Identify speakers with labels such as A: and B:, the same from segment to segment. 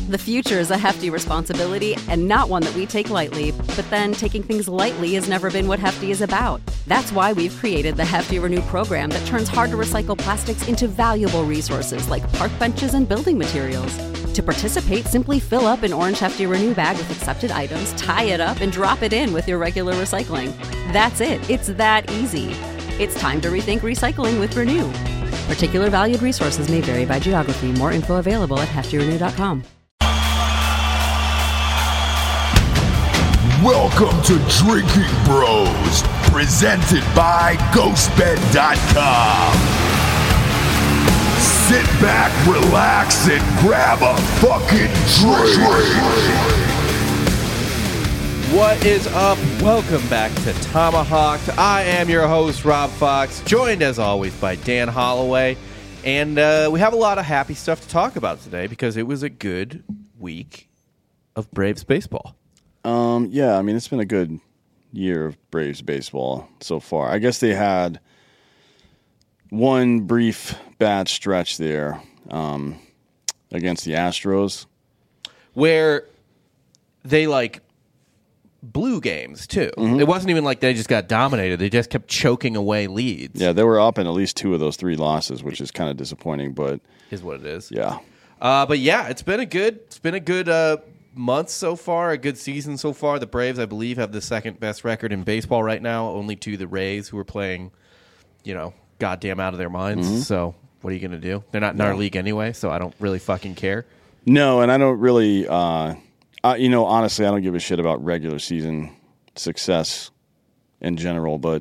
A: The future is a hefty responsibility and not one that we take lightly. But then taking things lightly has never been what Hefty is about. That's why we've created the Hefty Renew program that turns hard-to-recycle plastics into valuable resources like park benches and building materials. To participate, simply fill up an orange Hefty Renew bag with accepted items, tie it up, and drop it in with your regular recycling. That's it. It's that easy. It's time to rethink recycling with Renew. Particular valued resources may vary by geography. More info available at heftyrenew.com.
B: Welcome to Drinking Bros, presented by GhostBed.com. Sit back, relax, and grab a fucking drink.
C: What is up? Welcome back to Tomahawked. I am your host, Rob Fox, joined as always by Dan Holloway. And we have a lot of happy stuff to talk about today because it was a good week of Braves baseball.
D: Yeah, I mean, it's been a good year of Braves baseball so far. I guess they had one brief bad stretch there against the Astros.
C: Where they, blew games, too. Mm-hmm. It wasn't even like they just got dominated. They just kept choking away leads.
D: Yeah, they were up in at least two of those three losses, which is kind of disappointing, but...
C: Is what it is.
D: Yeah.
C: But yeah, it's been a good month so far, a good season so far. The Braves, I believe, have the second best record in baseball right now, only to the Rays, who are playing, goddamn out of their minds. Mm-hmm. So what are you going to do? They're not in our league anyway, so I don't really fucking care.
D: No, and I don't really, honestly, I don't give a shit about regular season success in general, but...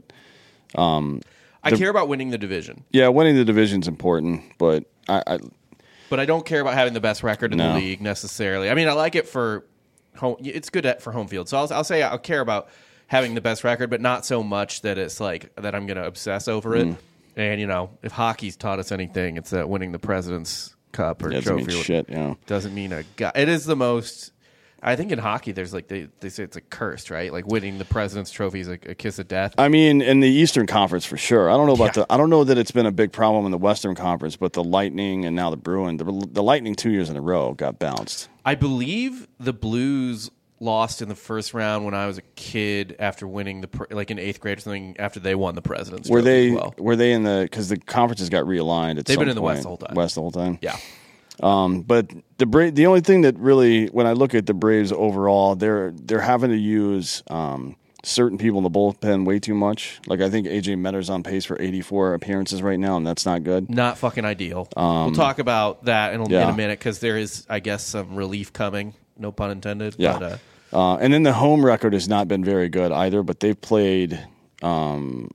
C: I care about winning the division.
D: Yeah, winning the division's important, but
C: But I don't care about having the best record in the league necessarily. I mean, I like it for home. It's good for home field. So I'll say I'll care about having the best record, but not so much that it's like that I'm going to obsess over it. And if hockey's taught us anything, it's that winning the President's Cup or trophy doesn't mean a god. It is the most. I think in hockey, there's they say it's a curse, right? Like winning the President's Trophy is a kiss of death.
D: I mean, in the Eastern Conference for sure. I don't know about I don't know that it's been a big problem in the Western Conference, but the Lightning and now the Bruins, the Lightning 2 years in a row got bounced.
C: I believe the Blues lost in the first round when I was a kid after winning in 8th grade or something after they won the President's Trophy.
D: Were they in because the conferences got realigned?
C: They've been in the West the whole time.
D: West the whole time.
C: Yeah.
D: But the only thing that really, when I look at the Braves overall, they're having to use certain people in the bullpen way too much. Like I think A.J. Metter's on pace for 84 appearances right now, and that's not good.
C: Not fucking ideal. We'll talk about that in a minute because there is, I guess, some relief coming. No pun intended.
D: Yeah. But, and then the home record has not been very good either, but they've played, I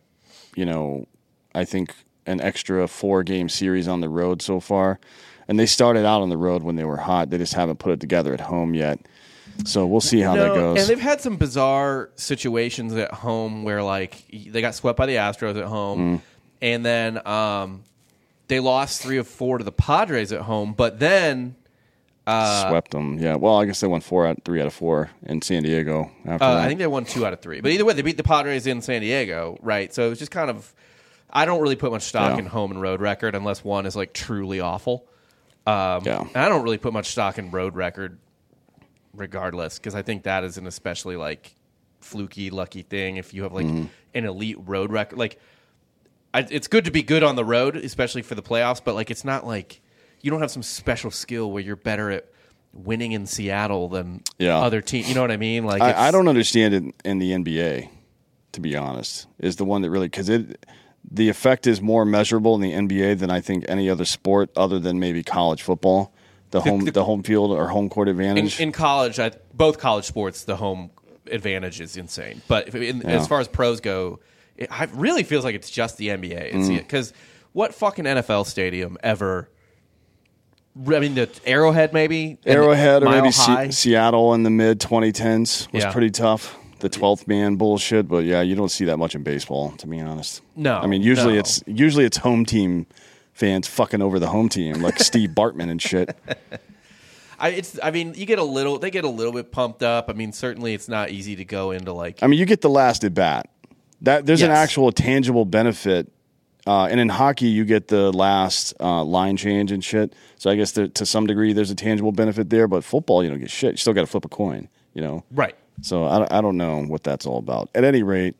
D: think an extra 4-game series on the road so far. And they started out on the road when they were hot. They just haven't put it together at home yet. So we'll see how that goes.
C: And they've had some bizarre situations at home where, they got swept by the Astros at home. And then they lost 3 of 4 to the Padres at home. But then...
D: swept them, yeah. Well, I guess they won 3 out of 4 in San Diego after that.
C: I think they won 2 out of 3. But either way, they beat the Padres in San Diego, right? So it's just kind of... I don't really put much stock in home and road record unless one is, truly awful. And I don't really put much stock in road record regardless because I think that is an especially fluky, lucky thing if you have an elite road record. It's good to be good on the road, especially for the playoffs, but it's not like you don't have some special skill where you're better at winning in Seattle than other teams. You know what I mean?
D: I don't understand it in the NBA, to be honest, is the one that really because the effect is more measurable in the NBA than I think any other sport other than maybe college football. The home field or home court advantage.
C: In college, both college sports, the home advantage is insane. But as far as pros go, it really feels like it's just the NBA. Because what fucking NFL stadium ever... I mean, the Arrowhead maybe?
D: Arrowhead or maybe Seattle in the mid-2010s was pretty tough. The 12th man bullshit, but you don't see that much in baseball, to be honest.
C: No,
D: I mean usually it's home team fans fucking over the home team, like Steve Bartman and shit.
C: They get a little bit pumped up. I mean, certainly it's not easy to go into
D: I mean, you get the last at bat. There's an actual tangible benefit And in hockey, you get the last line change and shit. So I guess to some degree, there's a tangible benefit there. But football, you don't get shit. You still got to flip a coin,
C: Right.
D: So I don't know what that's all about. At any rate,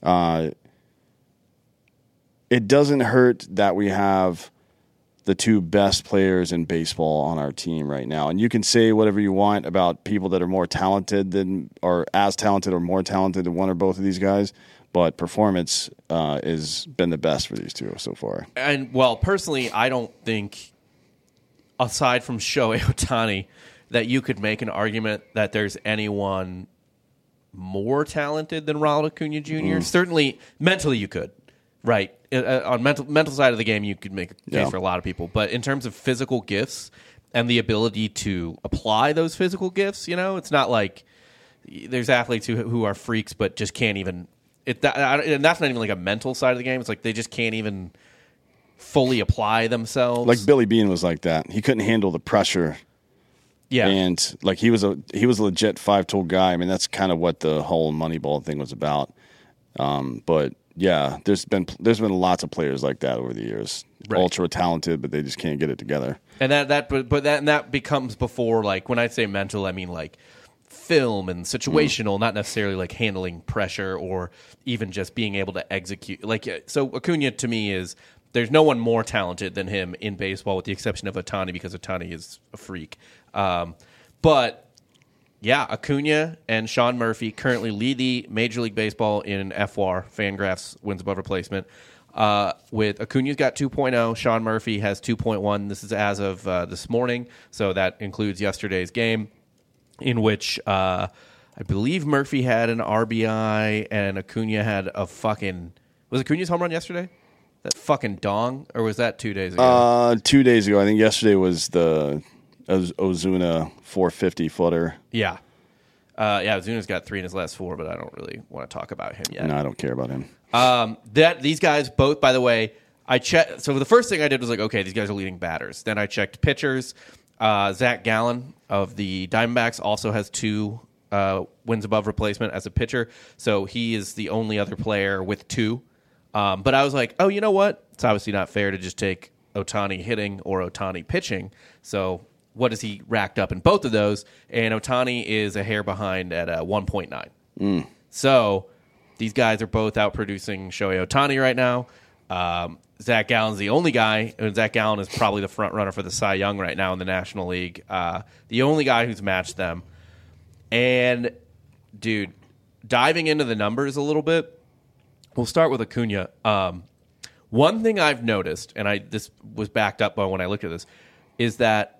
D: it doesn't hurt that we have the two best players in baseball on our team right now. And you can say whatever you want about people that are more talented than, or as talented or more talented than one or both of these guys, but performance has been the best for these two so far.
C: And, well, personally, I don't think, aside from Shohei Ohtani, that you could make an argument that there's anyone more talented than Ronald Acuna Jr. Certainly, mentally you could, right? On mental side of the game, you could make a case for a lot of people. But in terms of physical gifts and the ability to apply those physical gifts, it's not like there's athletes who are freaks but just can't even and that's not even like a mental side of the game. It's like they just can't even fully apply themselves.
D: Like Billy Beane was like that. He couldn't handle the pressure.
C: Yeah.
D: And like he was a legit 5-tool guy. I mean, that's kind of what the whole Moneyball thing was about. But yeah, there's been lots of players like that over the years. Right. Ultra talented, but they just can't get it together.
C: And that becomes before, like, when I say mental, I mean like film and situational, not necessarily like handling pressure or even just being able to execute. Like, so Acuna to me is, there's no one more talented than him in baseball, with the exception of Ohtani, because Ohtani is a freak. But yeah, Acuna and Sean Murphy currently lead the Major League Baseball in FWAR, Fangraphs wins above replacement. With Acuna's got 2.0, Sean Murphy has 2.1. This is as of this morning, so that includes yesterday's game, in which I believe Murphy had an RBI and Acuna had a fucking... Was Acuna's home run yesterday? That fucking dong? Or was that 2 days ago?
D: 2 days ago. I think yesterday was the Ozuna 450-footer.
C: Yeah. Ozuna's got 3 in his last 4, but I don't really want to talk about him yet.
D: No, I don't care about him.
C: These guys both, by the way, I checked. So the first thing I did was like, okay, these guys are leading batters. Then I checked pitchers. Zach Gallen of the Diamondbacks also has 2 wins above replacement as a pitcher. So he is the only other player with 2. But I was like, oh, you know what? It's obviously not fair to just take Ohtani hitting or Ohtani pitching. So what has he racked up in both of those? And Ohtani is a hair behind at 1.9. So these guys are both outproducing Shohei Ohtani right now. Zach Gallen's the only guy, and Zach Gallen is probably the front runner for the Cy Young right now in the National League. The only guy who's matched them. And, dude, diving into the numbers a little bit, we'll start with Acuna. One thing I've noticed, and this was backed up by when I looked at this, is that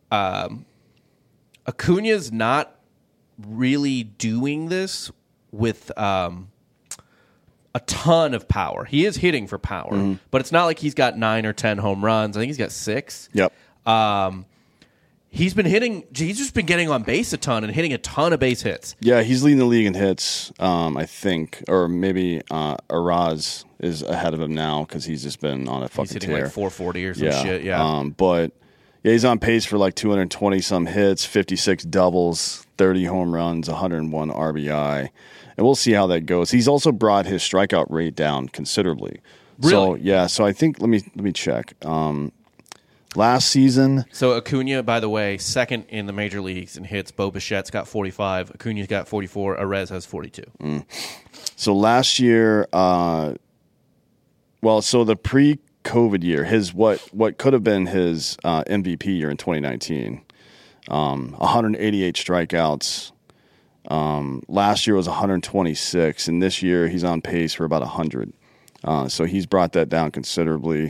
C: Acuna's not really doing this with a ton of power. He is hitting for power, but it's not like he's got 9 or 10 home runs. I think he's got 6.
D: Yep.
C: He's just been getting on base a ton and hitting a ton of base hits.
D: Yeah, he's leading the league in hits, I think. Or maybe Araz is ahead of him now because he's just been on a fucking
C: tear. He's hitting
D: tear.
C: like 440 or some shit, yeah.
D: But yeah, he's on pace for like 220-some hits, 56 doubles, 30 home runs, 101 RBI. And we'll see how that goes. He's also brought his strikeout rate down considerably.
C: Really?
D: So I think, let me check. Last season...
C: So Acuna, by the way, second in the major leagues in hits. Bo Bichette's got 45. Acuna's got 44. Arez has 42.
D: So last year... so the pre-COVID year, his what could have been his MVP year in 2019, 188 strikeouts. Last year was 126, and this year he's on pace for about 100. So he's brought that down considerably.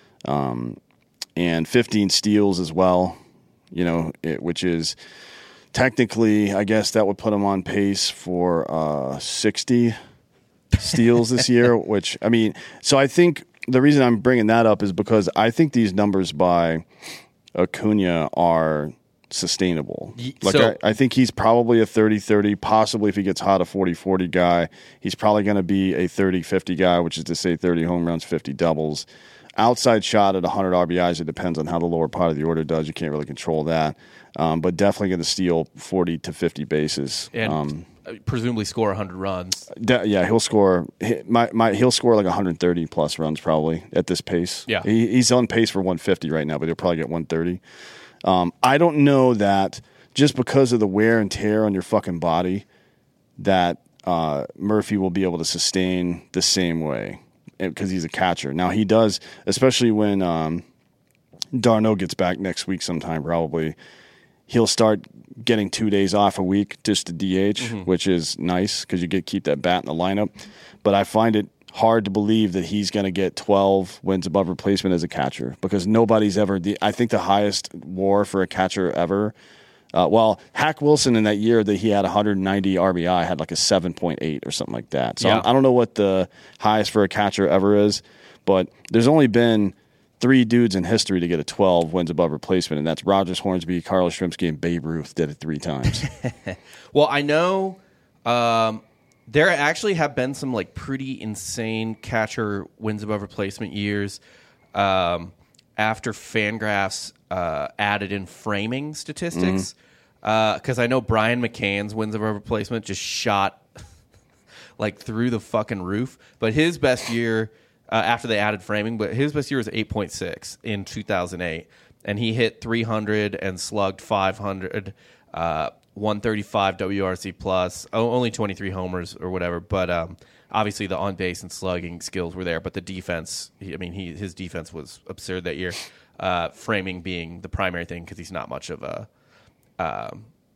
D: And 15 steals as well, which is technically, I guess that would put him on pace for 60 steals this year, which, I mean, so I think the reason I'm bringing that up is because I think these numbers by Acuna are sustainable. I think he's probably a 30-30, possibly if he gets hot, a 40-40 guy. He's probably going to be a 30-50 guy, which is to say 30 home runs, 50 doubles. Outside shot at 100 RBIs, it depends on how the lower part of the order does. You can't really control that. But definitely going to steal 40 to 50 bases.
C: And presumably score 100 runs.
D: Yeah, he'll score. He'll score like 130 plus runs probably at this pace.
C: Yeah,
D: he's on pace for 150 right now, but he'll probably get 130. I don't know that just because of the wear and tear on your fucking body that Murphy will be able to sustain the same way because he's a catcher. Now he does, especially when Darno gets back next week sometime probably. He'll start getting 2 days off a week just to DH, which is nice because you keep that bat in the lineup. But I find it hard to believe that he's going to get 12 wins above replacement as a catcher because nobody's ever. I think the highest WAR for a catcher ever. Hack Wilson in that year that he had 190 RBI had like a 7.8 or something like that. So I don't know what the highest for a catcher ever is, but there's only been 3 dudes in history to get a 12 wins above replacement, and that's Rogers, Hornsby, Carlos Yastrzemski, and Babe Ruth did it 3 times.
C: Well, I know there actually have been some like pretty insane catcher wins above replacement years after Fangraphs added in framing statistics. Because I know Brian McCann's wins above replacement just shot like through the fucking roof, but his best year. After they added framing, but his best year was 8.6 in 2008, and he hit 300 and slugged 500, 135 WRC plus, only 23 homers or whatever. But obviously the on base and slugging skills were there, but the defense, his defense was absurd that year. Framing being the primary thing because he's not much of a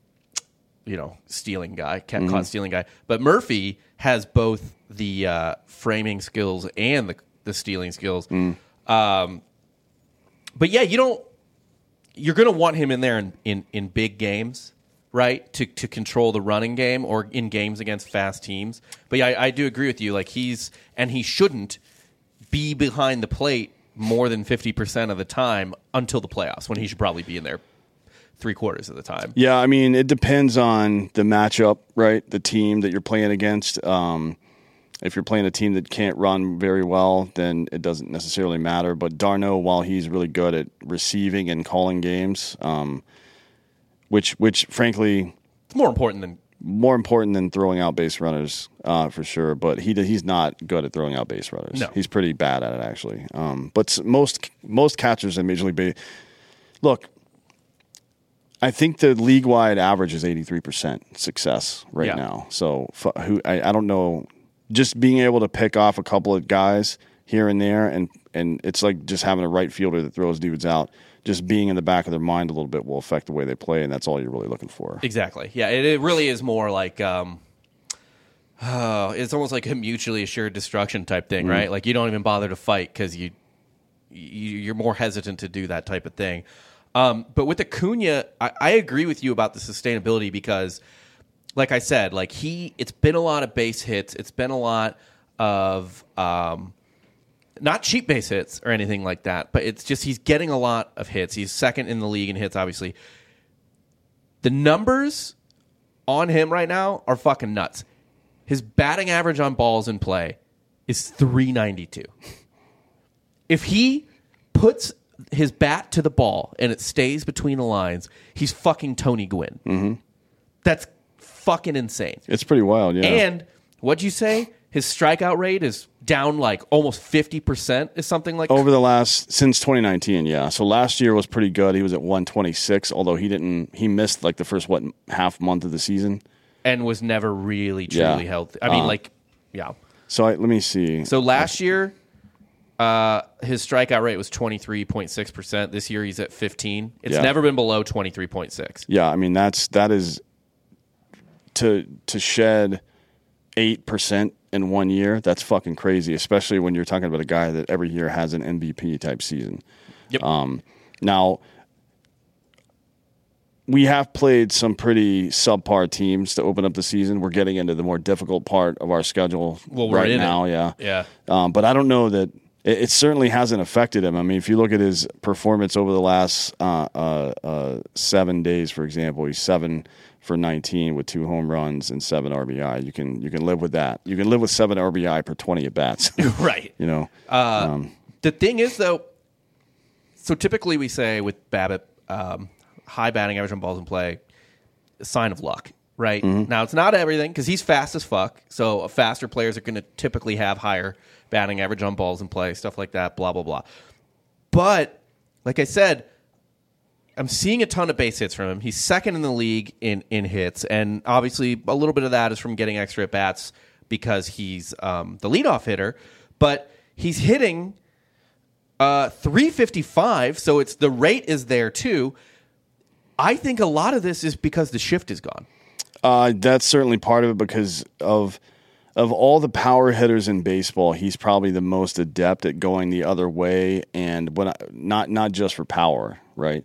C: stealing guy, caught stealing guy. But Murphy has both the framing skills and the stealing skills. But yeah, you're going to want him in there in big games, right? To control the running game or in games against fast teams. But yeah, I do agree with you. Like he shouldn't be behind the plate more than 50% of the time until the playoffs when he should probably be in there 3/4 of the time. Yeah,
D: I mean, it depends on the matchup, right? The team that you're playing against. If you're playing a team that can't run very well, then it doesn't necessarily matter. But Darno, while he's really good at receiving and calling games, which frankly,
C: it's more important than
D: throwing out base runners for sure. But he's not good at throwing out base runners.
C: No.
D: He's pretty bad at it actually. But most catchers in Major League Baseball, look. I think the league-wide average is 83% success right now. So I don't know. Just being able to pick off a couple of guys here and there, and it's like just having a right fielder that throws dudes out. Just being in the back of their mind a little bit will affect the way they play, and that's all you're really looking for.
C: Exactly. Yeah, it really is more like it's almost like a mutually assured destruction type thing, right? Like you don't even bother to fight because you're more hesitant to do that type of thing. But with Acuna, I agree with you about the sustainability because, like I said, like it's been a lot of base hits. It's been a lot of not cheap base hits or anything like that, but it's just he's getting a lot of hits. He's second in the league in hits, obviously. The numbers on him right now are fucking nuts. His batting average on balls in play is .392. If he puts his bat to the ball and it stays between the lines, he's fucking Tony Gwynn. Mm-hmm. That's fucking insane.
D: It's pretty wild, yeah.
C: And what'd you say? His strikeout rate is down like almost 50%, is something like
D: since 2019, yeah. So last year was pretty good. He was at 126, although he missed like the first half month of the season.
C: And was never really truly healthy. I mean, yeah.
D: So let me see. So
C: last year his strikeout rate was 23.6%. This year he's at 15. It's never been below 23.6.
D: Yeah, I mean that is to shed 8% in 1 year. That's fucking crazy, especially when you're talking about a guy that every year has an MVP type season.
C: Yep.
D: Now we have played some pretty subpar teams to open up the season. We're getting into the more difficult part of our schedule right now. Yeah. But I don't know that. It certainly hasn't affected him. I mean, if you look at his performance over the last 7 days, for example, he's 7 for 19 with 2 home runs and 7 RBI. You can live with that. You can live with 7 RBI per 20 at bats.
C: Right.
D: You know.
C: The thing is, though, so typically we say with Babbitt, high batting average on balls in play, a sign of luck. right? Now, it's not everything because he's fast as fuck. So faster players are going to typically have higher batting average on balls in play, stuff like that, blah, blah, blah. But like I said, I'm seeing a ton of base hits from him. He's second in the league in hits. And obviously a little bit of that is from getting extra at-bats because he's the leadoff hitter. But he's hitting 355, so it's the rate is there too. I think a lot of this is because the shift is gone.
D: That's certainly part of it because of all the power hitters in baseball, he's probably the most adept at going the other way, and not just for power, right?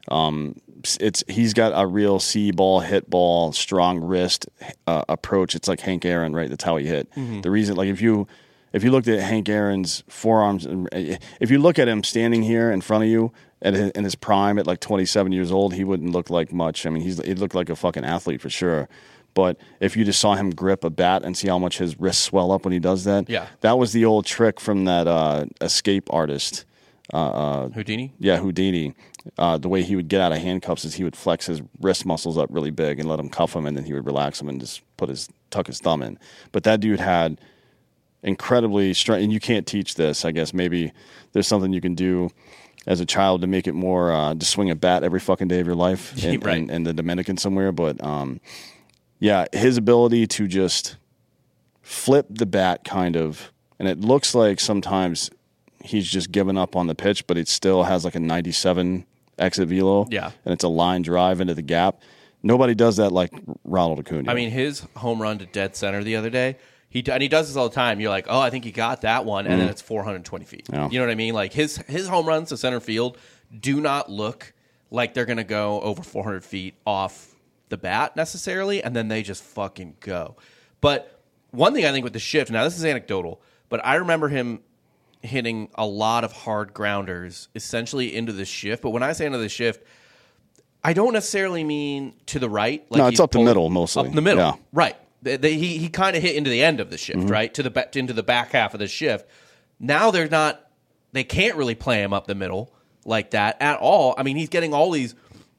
D: He's got a real see ball, hit ball, strong wrist approach. It's like Hank Aaron, right? That's how he hit. The reason, like if you looked at Hank Aaron's forearms, if you look at him standing here in front of you in his prime at like 27 years old, he wouldn't look like much. I mean, he looked like a fucking athlete for sure. But if you just saw him grip a bat and see how much his wrists swell up when he does that, that was the old trick from that escape artist.
C: Houdini?
D: Yeah, Houdini. The way he would get out of handcuffs is he would flex his wrist muscles up really big and let him cuff him, and then he would relax him and just tuck his thumb in. But that dude had incredibly strong, and you can't teach this. I guess maybe there's something you can do as a child to make it more to swing a bat every fucking day of your life in the Dominican somewhere. But yeah, his ability to just flip the bat kind of, and it looks like sometimes he's just given up on the pitch, but it still has like a 97 exit velo.
C: Yeah.
D: And it's a line drive into the gap. Nobody does that like Ronald Acuna.
C: I mean, his home run to dead center the other day, he does this all the time. You're like, oh, I think he got that one, and then it's 420 feet.
D: Yeah.
C: You know what I mean? Like his home runs to center field do not look like they're going to go over 400 feet off the bat necessarily, and then they just fucking go. But one thing I think with the shift, now this is anecdotal, but I remember him hitting a lot of hard grounders essentially into the shift. But when I say into the shift, I don't necessarily mean to the right. Like
D: no, it's up the middle mostly.
C: Up the middle,
D: yeah.
C: Right. He kind of hit into the end of the shift, right? Into the back half of the shift. Now they can't really play him up the middle like that at all. I mean, he's getting all these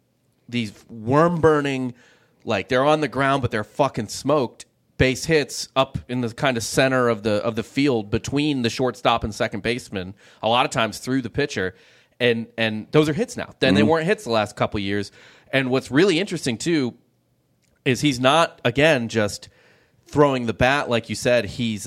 C: worm burning, like they're on the ground but they're fucking smoked base hits up in the kind of center of the field between the shortstop and second baseman, a lot of times through the pitcher, and those are hits now. Then they weren't hits the last couple years. And what's really interesting too is he's not, again, just throwing the bat like you said. He's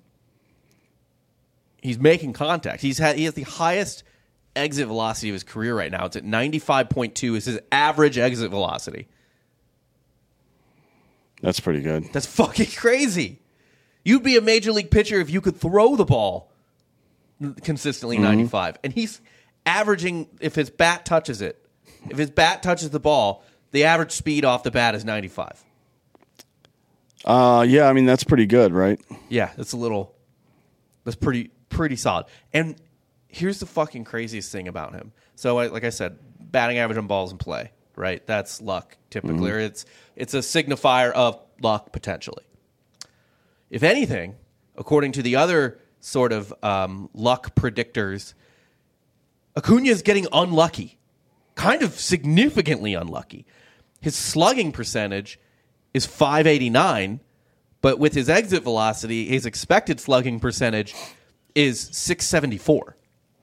C: making contact. He has the highest exit velocity of his career right now. It's at 95.2 is his average exit velocity.
D: That's pretty good.
C: That's fucking crazy. You'd be a major league pitcher if you could throw the ball consistently 95. And he's averaging, if his bat touches it, if his bat touches the ball, the average speed off the bat is 95.
D: Yeah, I mean, that's pretty good, right?
C: Yeah, that's pretty solid. And here's the fucking craziest thing about him. So, like I said, batting average on balls in play, right? That's luck, typically. Or it's a signifier of luck, potentially. If anything, according to the other sort of luck predictors, Acuna is getting unlucky, kind of significantly unlucky. His slugging percentage is .589, but with his exit velocity, his expected slugging percentage is .674.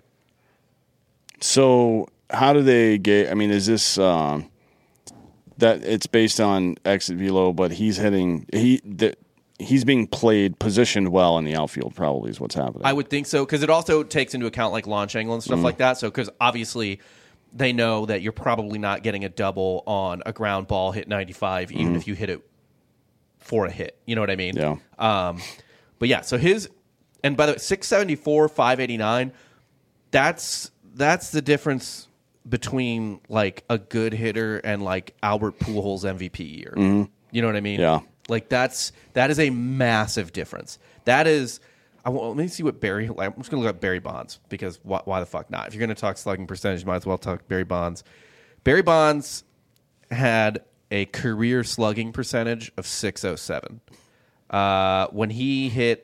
D: So how do they get? I mean, is this that it's based on exit velo, but he's being positioned well in the outfield? Probably is what's happening.
C: I would think so, because it also takes into account like launch angle and stuff like that. So because obviously they know that you're probably not getting a double on a ground ball hit 95, even if you hit it for a hit. You know what I mean?
D: Yeah.
C: But yeah, so and by the way, 674, 589, that's the difference between like a good hitter and like Albert Pujols MVP year. You know what I mean?
D: Yeah.
C: Like that is a massive difference. That is, let me see what I'm just going to look up Barry Bonds, because why the fuck not? If you're going to talk slugging percentage, you might as well talk Barry Bonds. Barry Bonds had a career slugging percentage of .607. When he hit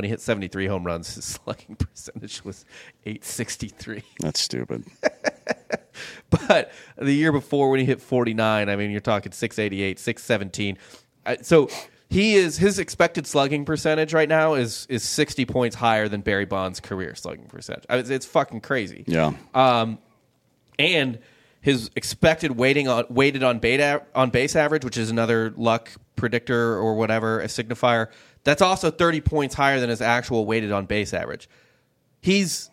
C: 73 home runs, his slugging percentage was .863.
D: That's stupid.
C: But the year before when he hit 49, I mean, you're talking 688, 617. So his expected slugging percentage right now is 60 points higher than Barry Bonds' career slugging percentage. It's fucking crazy.
D: Yeah.
C: And his expected weighted on base average, which is another luck predictor or whatever, a signifier, that's also 30 points higher than his actual weighted on base average. He's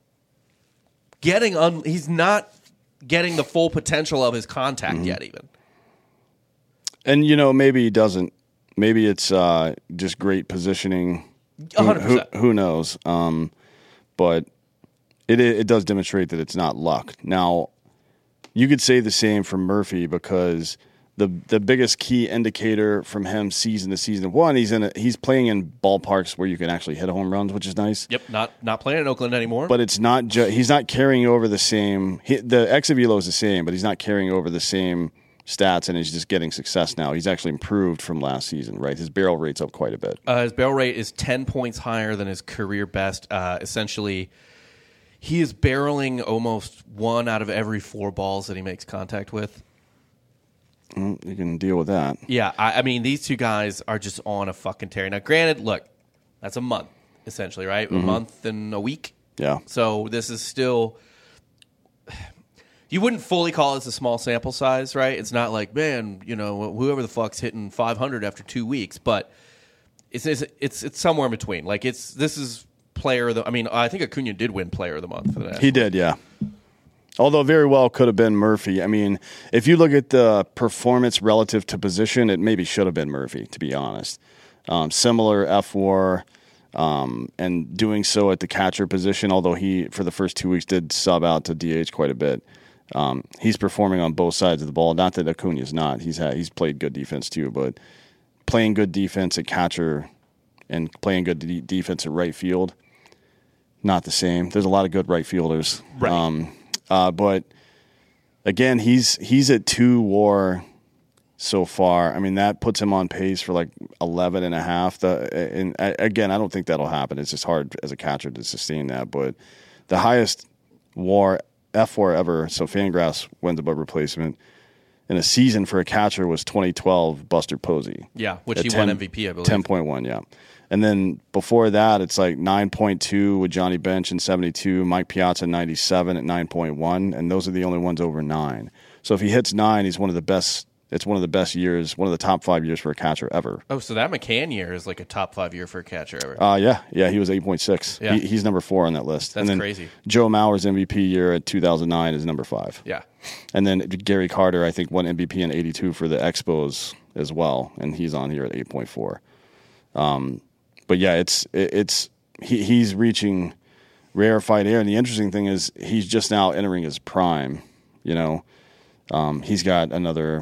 C: not getting the full potential of his contact yet, even.
D: And maybe he doesn't. Maybe it's just great positioning.
C: 100%.
D: Who knows? But it does demonstrate that it's not luck. Now, you could say the same for Murphy because the biggest key indicator from him season to season, one, he's playing in ballparks where you can actually hit home runs, which is nice.
C: Yep, not playing in Oakland anymore.
D: But it's not he's not carrying over the same. The ex-velo is the same, but he's not carrying over the same stats, and he's just getting success now. He's actually improved from last season, right? His barrel rate's up quite a bit.
C: His barrel rate is 10 points higher than his career best. Essentially, he is barreling almost 1 out of every 4 balls that he makes contact with.
D: You can deal with that.
C: Yeah, I mean, these two guys are just on a fucking tear. Now, granted, look, that's a month, essentially, right? A month and a week.
D: Yeah.
C: So this is still... You wouldn't fully call this a small sample size, right? It's not like, man, whoever the fuck's hitting 500 after 2 weeks, but it's somewhere in between. Like this is player of the. I mean, I think Acuna did win player of the month for the Nationals.
D: He did, yeah. Although very well could have been Murphy. I mean, if you look at the performance relative to position, it maybe should have been Murphy, to be honest. Similar F4, and doing so at the catcher position, although he, for the first 2 weeks, did sub out to DH quite a bit. He's performing on both sides of the ball. Not that Acuna's not. He's played good defense too, but playing good defense at catcher and playing good defense at right field, not the same. There's a lot of good right fielders.
C: Right.
D: But again, he's at 2 WAR so far. I mean, that puts him on pace for like 11.5. And again, I don't think that'll happen. It's just hard as a catcher to sustain that. But the highest WAR F4 ever, so Fangraphs wins above replacement in a season for a catcher was 2012 Buster Posey.
C: Yeah, which he won MVP, I believe.
D: 10.1, yeah. And then before that, it's like 9.2 with Johnny Bench in 72, Mike Piazza 97 at 9.1, and those are the only ones over 9. So if he hits 9, he's one of the best. It's one of the best years, one of the top 5 years for a catcher ever.
C: Oh, so that McCann year is like a top 5 year for a catcher ever.
D: Yeah, he was 8.6.
C: Yeah.
D: He's number 4 on that list.
C: That's
D: and then
C: crazy.
D: Joe Mauer's MVP year at 2009 is number 5.
C: Yeah.
D: And then Gary Carter, I think, won MVP in 82 for the Expos as well, and he's on here at 8.4. But yeah, he's reaching rarefied air, and the interesting thing is he's just now entering his prime. He's got another.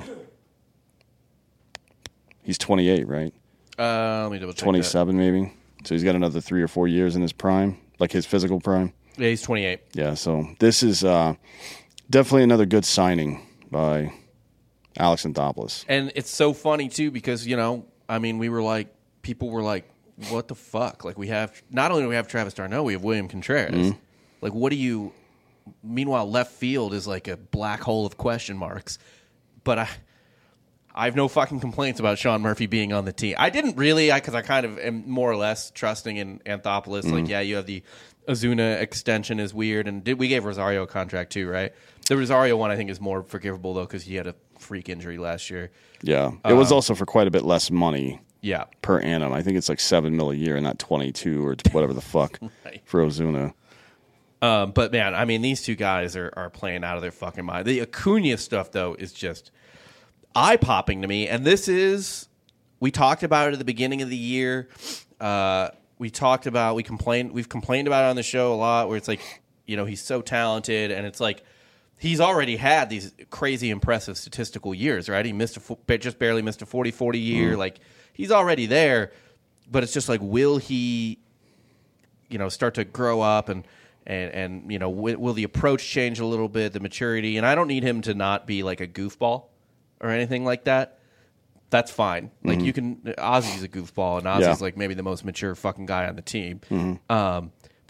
D: He's 28, right?
C: Let me double check.
D: 27, maybe. So he's got another 3 or 4 years in his prime, like his physical prime.
C: Yeah, he's 28.
D: Yeah, so this is definitely another good signing by Alex Anthopoulos.
C: And it's so funny too because people were like, "What the fuck?" Like not only do we have Travis d'Arnaud, we have William Contreras.
D: Mm-hmm.
C: Like, what do you? Meanwhile, left field is like a black hole of question marks. But I have no fucking complaints about Sean Murphy being on the team. I didn't really, because I kind of am more or less trusting in Anthopoulos. Like, yeah, you have the Ozuna extension is weird, and we gave Rosario a contract too, right? The Rosario one I think is more forgivable though because he had a freak injury last year.
D: Yeah, it was also for quite a bit less money.
C: Yeah,
D: per annum. I think it's like $7 million a year, and not 22 or whatever the fuck
C: right. For
D: Ozuna.
C: But man, I mean, these two guys are playing out of their fucking mind. The Acuna stuff though is just eye-popping to me, and we talked about it at the beginning of the year. We've complained about it on the show a lot, where it's like, he's so talented, and it's like he's already had these crazy impressive statistical years, right? He just barely missed a 40-40 year. Like, he's already there, but it's just like, will he, start to grow up and will the approach change a little bit, the maturity? And I don't need him to not be like a goofball or anything like that. That's fine. Like Ozzy's a goofball, and Ozzy's like maybe the most mature fucking guy on the team. But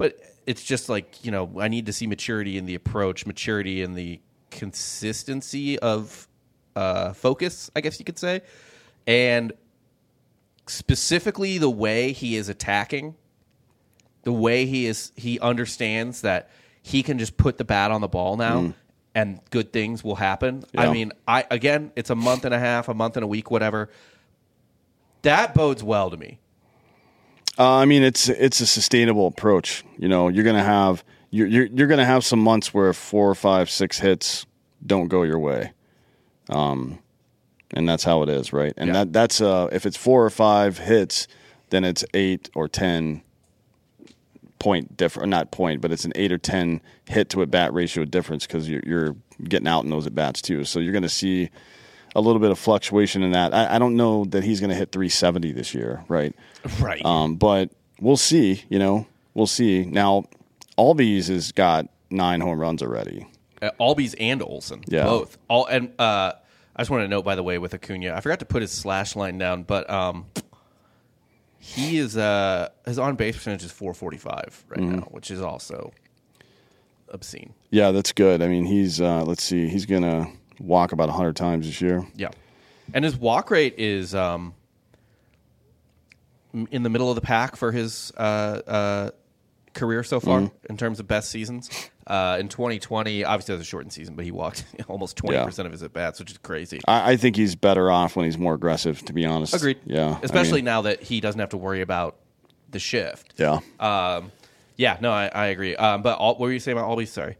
C: it's just like, I need to see maturity in the approach, maturity in the consistency of focus, I guess you could say. And specifically the way he is attacking, the way he understands that he can just put the bat on the ball now and good things will happen. Yeah. I mean, again, it's a month and a half, a month and a week, whatever. That bodes well to me.
D: I mean, it's a sustainable approach. You're gonna have you're gonna have some months where 4 or 5, 6 hits don't go your way, and that's how it is, right? And that's if it's 4 or 5 hits, then it's 8 or 10 point difference, not point, but it's an 8 or 10 hit to at bat ratio difference because you're getting out in those at bats too. So you're going to see a little bit of fluctuation in that. I don't know that he's going to hit 370 this year, right?
C: Right.
D: But we'll see. We'll see. Now, Albies has got 9 home runs already.
C: Albies and Olsen, both. I just want to note, by the way, with Acuna, I forgot to put his slash line down, but he is his on base percentage is .445 right now, which is also obscene. Yeah,
D: that's good. I mean, he's let's see, he's gonna walk about 100 times this year.
C: Yeah, and his walk rate is in the middle of the pack for his career so far in terms of best seasons. In 2020, obviously it was a shortened season, but he walked almost 20% of his at bats, which is crazy.
D: I think he's better off when he's more aggressive, to be honest.
C: Agreed.
D: Yeah,
C: especially now that he doesn't have to worry about the shift.
D: Yeah.
C: Yeah. No, I agree. But what were you saying about Albies? Sorry.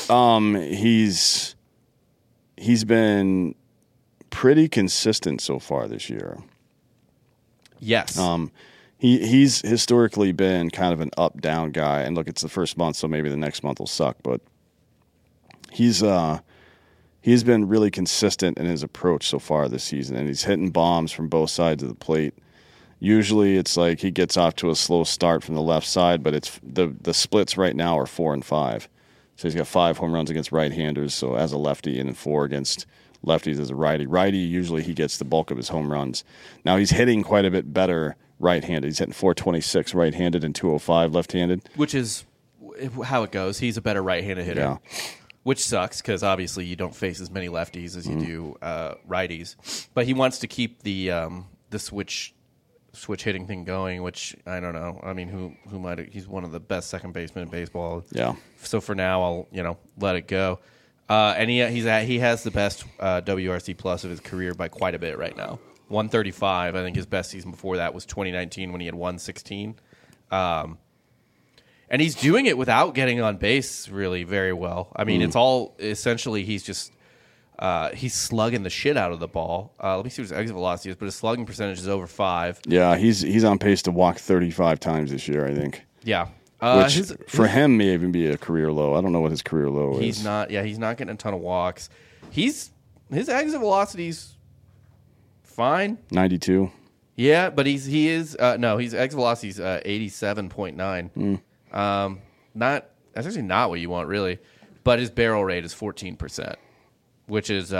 D: He's been pretty consistent so far this year.
C: Yes.
D: He's historically been kind of an up-down guy, and look, it's the first month, so maybe the next month will suck. But he's been really consistent in his approach so far this season, and he's hitting bombs from both sides of the plate. Usually, it's like he gets off to a slow start from the left side, but it's the splits right now are 4 and 5. So he's got 5 home runs against right-handers, so as a lefty, and then 4 against lefties as a righty. Righty, usually he gets the bulk of his home runs. Now he's hitting quite a bit better right-handed. He's hitting .426 right-handed and .205 left-handed.
C: Which is how it goes. He's a better right-handed hitter.
D: Yeah.
C: Which sucks because obviously you don't face as many lefties as you do righties. But he wants to keep the switch hitting thing going, which I don't know. I mean, who might? He's one of the best second basemen in baseball.
D: Yeah.
C: So for now, I'll let it go. And he has the best WRC plus of his career by quite a bit right now. 135. I think his best season before that was 2019 when he had 116. And he's doing it without getting on base really very well. I mean, it's all essentially he's just he's slugging the shit out of the ball. Let me see what his exit velocity is, but his slugging percentage is over 5.
D: Yeah, he's on pace to walk 35 times this year, I think.
C: Yeah.
D: Which for him may even be a career low. I don't know what his career low is.
C: He's not getting a ton of walks. His exit velocity's fine.
D: 92.
C: Yeah, but his exit velocity's 87.9. That's actually not what you want really. But his barrel rate is 14%, which is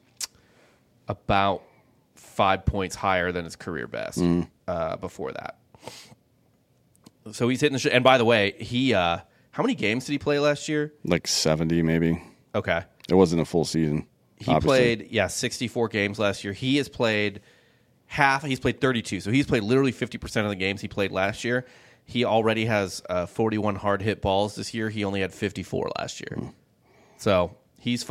C: about 5 points higher than his career best before that. So he's hitting the shit. And by the way, he how many games did he play last year?
D: Like 70 maybe.
C: Okay.
D: It wasn't a full season.
C: He played 64 games last year. He has played he's played 32. So he's played literally 50% of the games he played last year. He already has 41 hard hit balls this year. He only had 54 last year. So he's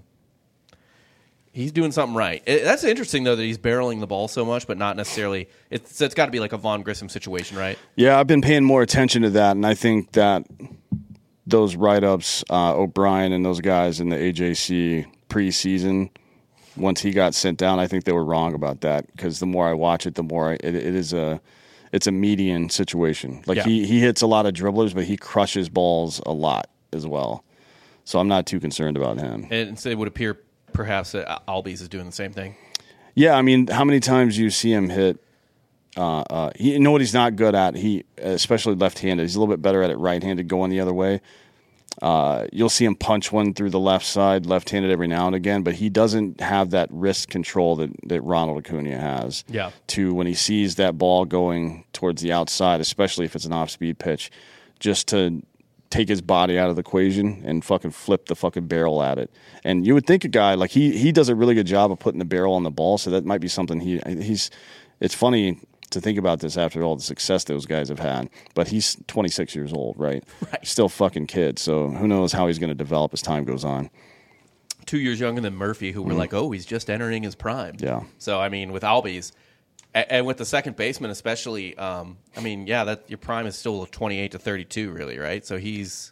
C: doing something right. That's interesting, though, that he's barreling the ball so much, but not necessarily. It's got to be like a Vaughn Grissom situation, right?
D: Yeah, I've been paying more attention to that, and I think that those write-ups, O'Brien and those guys in the AJC preseason, once he got sent down, I think they were wrong about that because the more I watch it, the more it's a median situation. Like he hits a lot of dribblers, but he crushes balls a lot as well. So I'm not too concerned about him.
C: And so it would appear perhaps that Albies is doing the same thing.
D: Yeah, I mean, how many times you see him hit? You know what he's not good at? He, especially left-handed. He's a little bit better at it right-handed, going the other way. You'll see him punch one through the left side, left-handed every now and again, but he doesn't have that wrist control that Ronald Acuna has.
C: Yeah.
D: To when he sees that ball going towards the outside, especially if it's an off-speed pitch, just to take his body out of the equation and fucking flip the fucking barrel at it. And you would think a guy like he does a really good job of putting the barrel on the ball, so that might be something he's. It's funny to think about this after all the success those guys have had, but he's 26 years old, right? Still fucking kid. So who knows how he's going to develop as time goes on.
C: 2 years younger than Murphy, who were like, oh, he's just entering his prime.
D: Yeah.
C: So I mean, with Albies. And with the second baseman especially, that your prime is still 28 to 32, really, right? So he's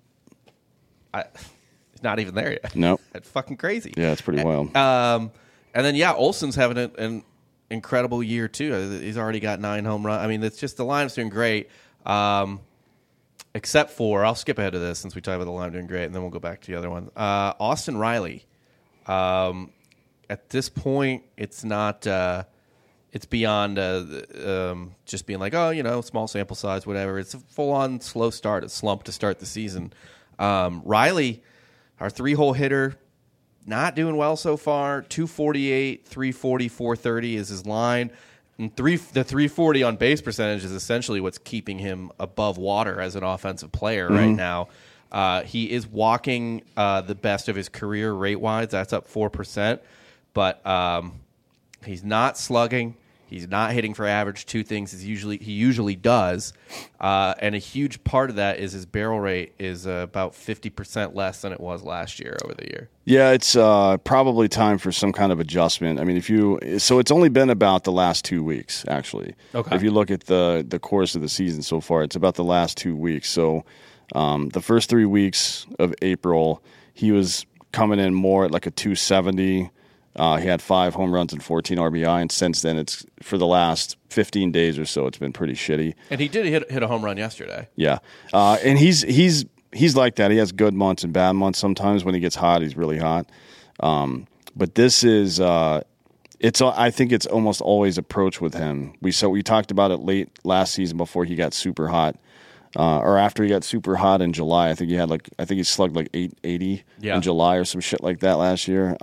C: not even there yet.
D: Nope.
C: That's fucking crazy.
D: Yeah, it's pretty wild.
C: And then, Olsen's having an incredible year, too. He's already got 9 home runs. I mean, it's just the line's doing great, except for, I'll skip ahead to this since we talked about the line doing great, and then we'll go back to the other one. Austin Riley. At this point, it's not... It's beyond just being like, small sample size, whatever. It's a full-on slow start, a slump to start the season. Riley, our 3-hole hitter, not doing well so far. 248, 340, 430 is his line. And the 340 on base percentage is essentially what's keeping him above water as an offensive player right now. He is walking the best of his career rate-wise. That's up 4%. But he's not slugging. He's not hitting for average. 2 things he usually does, and a huge part of that is his barrel rate is about 50% less than it was last year over the year.
D: Yeah, it's probably time for some kind of adjustment. I mean, so it's only been about the last 2 weeks, actually. Okay. If you look at the course of the season so far, it's about the last 2 weeks. So the first 3 weeks of April, he was coming in more at like a 270. He had 5 home runs and 14 RBI, and since then, it's for the last 15 days or so, it's been pretty shitty.
C: And he did hit a home run yesterday.
D: Yeah, and he's like that. He has good months and bad months. Sometimes when he gets hot, he's really hot. But this is, I think it's almost always approach with him. We talked about it late last season before he got super hot. Or after he got super hot in July. I think he slugged like 880 in July or some shit like that last year.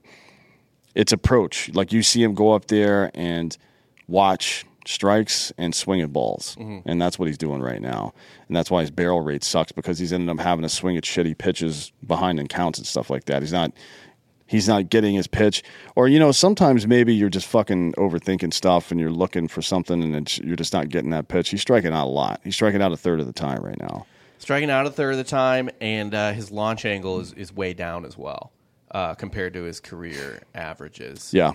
D: It's approach. Like you see him go up there and watch strikes and swing at balls. Mm-hmm. And that's what he's doing right now. And that's why his barrel rate sucks, because he's ended up having to swing at shitty pitches behind in counts and stuff like that. He's not getting his pitch. Or, sometimes maybe you're just fucking overthinking stuff and you're looking for something and you're just not getting that pitch. He's striking out a lot. He's striking out a third of the time right now.
C: Striking out a third of the time, and his launch angle is way down as well. Compared to his career averages.
D: Yeah.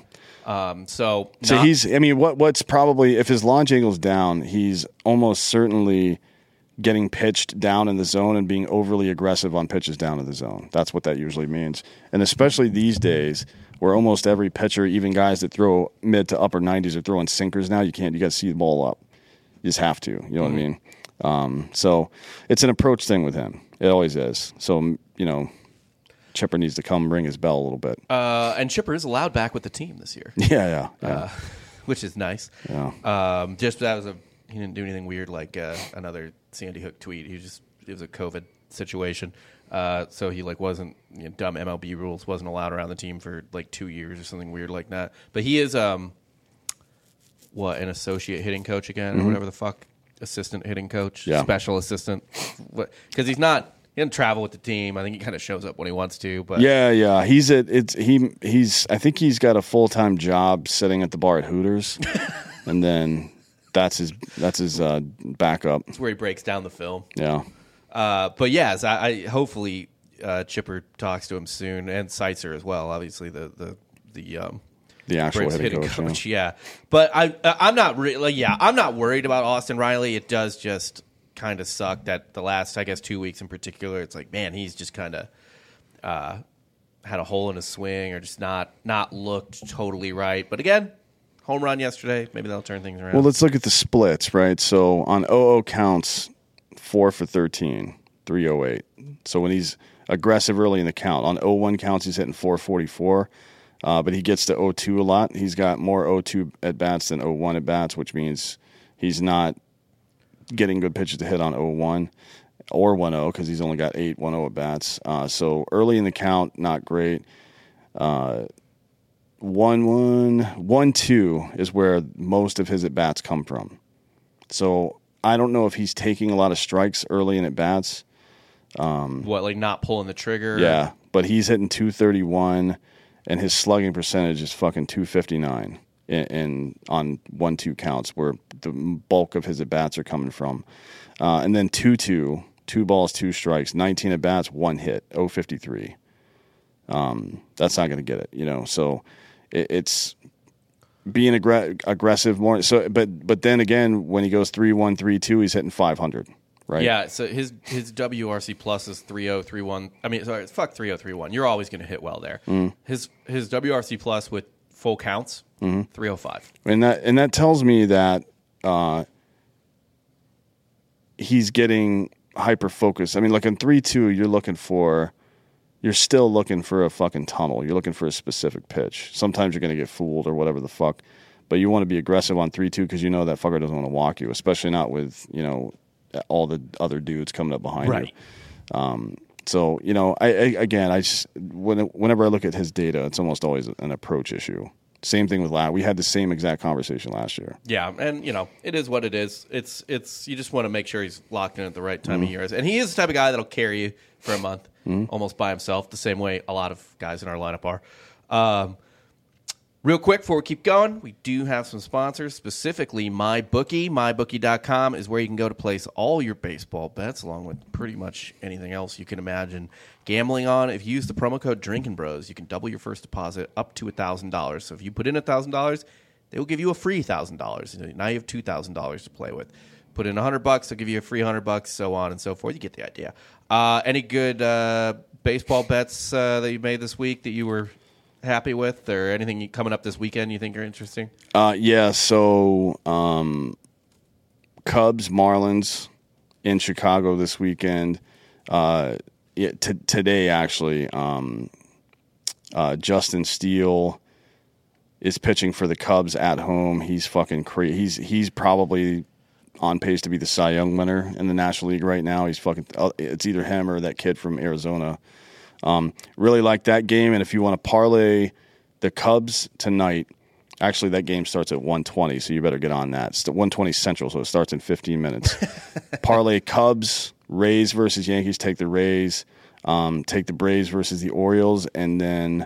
C: So
D: what's probably, if his launch angle's down, he's almost certainly getting pitched down in the zone and being overly aggressive on pitches down in the zone. That's what that usually means. And especially these days where almost every pitcher, even guys that throw mid to upper 90s, are throwing sinkers now. You got to see the ball up. You just have to. You know what I mean? So it's an approach thing with him. It always is. So, Chipper needs to come ring his bell a little bit.
C: And Chipper is allowed back with the team this year.
D: Yeah.
C: Which is nice.
D: Yeah.
C: He didn't do anything weird like another Sandy Hook tweet. It was a COVID situation. So he wasn't dumb MLB rules, wasn't allowed around the team for 2 years or something weird like that. But he is an associate hitting coach again, or whatever the fuck, assistant hitting coach, special assistant, because he doesn't travel with the team. I think he kind of shows up when he wants to. But
D: yeah. I think he's got a full-time job sitting at the bar at Hooters, and then that's his backup.
C: That's where he breaks down the film.
D: Yeah.
C: But yes, I hopefully Chipper talks to him soon, and Seitzer as well. Obviously the
D: actual hitting coach.
C: Yeah. But I'm not I'm not worried about Austin Riley. It does just kind of sucked that the last, 2 weeks in particular, it's like, man, he's just kind of had a hole in his swing or just not looked totally right. But again, home run yesterday. Maybe that'll turn things around.
D: Well, let's look at the splits, right? So on 0-0 counts, 4 for 13, 308. So when he's aggressive early in the count, on 0-1 counts, he's hitting 444. But he gets to 0-2 a lot. He's got more 0-2 at-bats than 0-1 at-bats, which means he's not getting good pitches to hit on 0-1 or 1-0 because he's only got 8 1-0 at bats. So early in the count, not great. 1-1, 1-2 is where most of his at bats come from. So I don't know if he's taking a lot of strikes early in at bats.
C: What, like not pulling the trigger?
D: Yeah, but he's hitting 231, and his slugging percentage is fucking 259 in on 1-2 counts, where the bulk of his at bats are coming from. And then 2-2, 2 balls, 2 strikes, 19 at bats, 1 hit, 053. That's not going to get it, you know. So it's being aggressive more. So, but then again, when he goes 3-1, 3-2, he's hitting 500. Right.
C: Yeah, so his WRC plus is 3031. I mean, sorry, fuck 3031. You're always going to hit well there. His WRC plus with full counts, 305.
D: And that tells me that he's getting hyper focused. I mean, like in 3-2, you're still looking for a fucking tunnel. You're looking for a specific pitch. Sometimes you're going to get fooled or whatever the fuck, but you want to be aggressive on 3-2 because you know that fucker doesn't want to walk you, especially not with, you know, all the other dudes coming up behind you. So, you know, whenever I look at his data, it's almost always an approach issue. Same thing with we had the same exact conversation last year.
C: Yeah, and, you know, it is what it is. It's you just want to make sure he's locked in at the right time of year. And he is the type of guy that'll carry you for a month almost by himself, the same way a lot of guys in our lineup are. Real quick, before we keep going, we do have some sponsors, specifically MyBookie. MyBookie.com is where you can go to place all your baseball bets, along with pretty much anything else you can imagine gambling on. If you use the promo code Drinkin' Bros, you can double your first deposit up to $1,000. So if you put in $1,000, they will give you a free $1,000. Now you have $2,000 to play with. Put in $100, they'll give you a free $100, so on and so forth. You get the idea. Any good baseball bets that you made this week that you were happy with, or anything coming up this weekend you think are interesting?
D: Yeah, so Cubs, Marlins in Chicago this weekend. Today, actually, Justin Steele is pitching for the Cubs at home. He's fucking crazy. He's probably on pace to be the Cy Young winner in the National League right now. He's fucking. It's either him or that kid from Arizona. Really like that game, and if you want to parlay the Cubs tonight, actually that game starts at 1:20, so you better get on that. It's 1:20 Central, so it starts in 15 minutes. Parlay Cubs, Rays versus Yankees, take the Rays. Take the Braves versus the Orioles, and then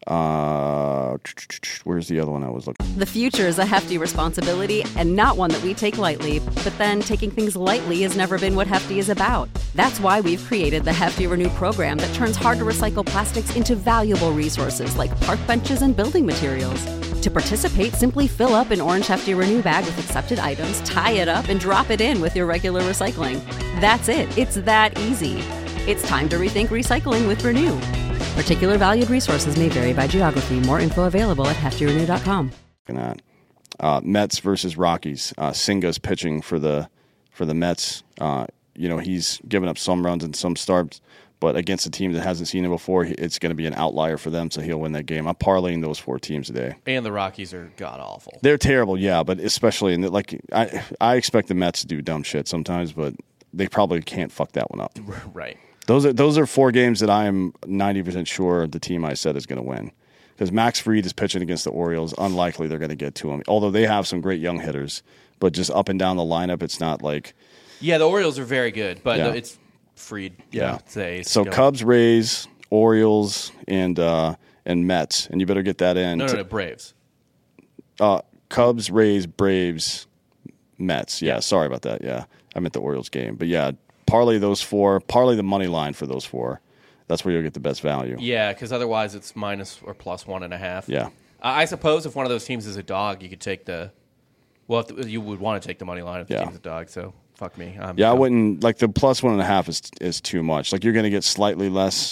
D: where's the other one I was looking?
A: The future is a hefty responsibility and not one that we take lightly. But then taking things lightly has never been what Hefty is about. That's why we've created the Hefty Renew program that turns hard-to-recycle plastics into valuable resources like park benches and building materials. To participate, simply fill up an orange Hefty Renew bag with accepted items, tie it up, and drop it in with your regular recycling. That's it. It's that easy. It's time to rethink recycling with Renew. Particular valued resources may vary by geography. More info available at heftyrenew.com.
D: Mets versus Rockies. Singa's pitching for the Mets. He's given up some runs and some starts, but against a team that hasn't seen it before, it's going to be an outlier for them, so he'll win that game. I'm parlaying those 4 teams today.
C: And the Rockies are god-awful.
D: They're terrible, yeah, but especially in I expect the Mets to do dumb shit sometimes, but they probably can't fuck that one up.
C: Right.
D: Those are 4 games that I am 90% sure the team I said is going to win. Because Max Fried is pitching against the Orioles. Unlikely they're going to get to him. Although they have some great young hitters. But just up and down the lineup, it's not like...
C: Yeah, the Orioles are very good, but it's Fried.
D: Yeah. So Cubs, Rays, Orioles, and Mets. And you better get that in.
C: No, Braves.
D: Cubs, Rays, Braves, Mets. Yeah, sorry about that. Yeah, I meant the Orioles game. But yeah, parlay those 4. Parlay the money line for those 4. That's where you'll get the best value.
C: Yeah, because otherwise it's minus or plus 1.5.
D: Yeah.
C: I suppose if one of those teams is a dog, you could take the... Well, you would want to take the money line if the team's a dog, so fuck me.
D: I wouldn't... Like, the plus 1.5 is too much. Like, you're going to get slightly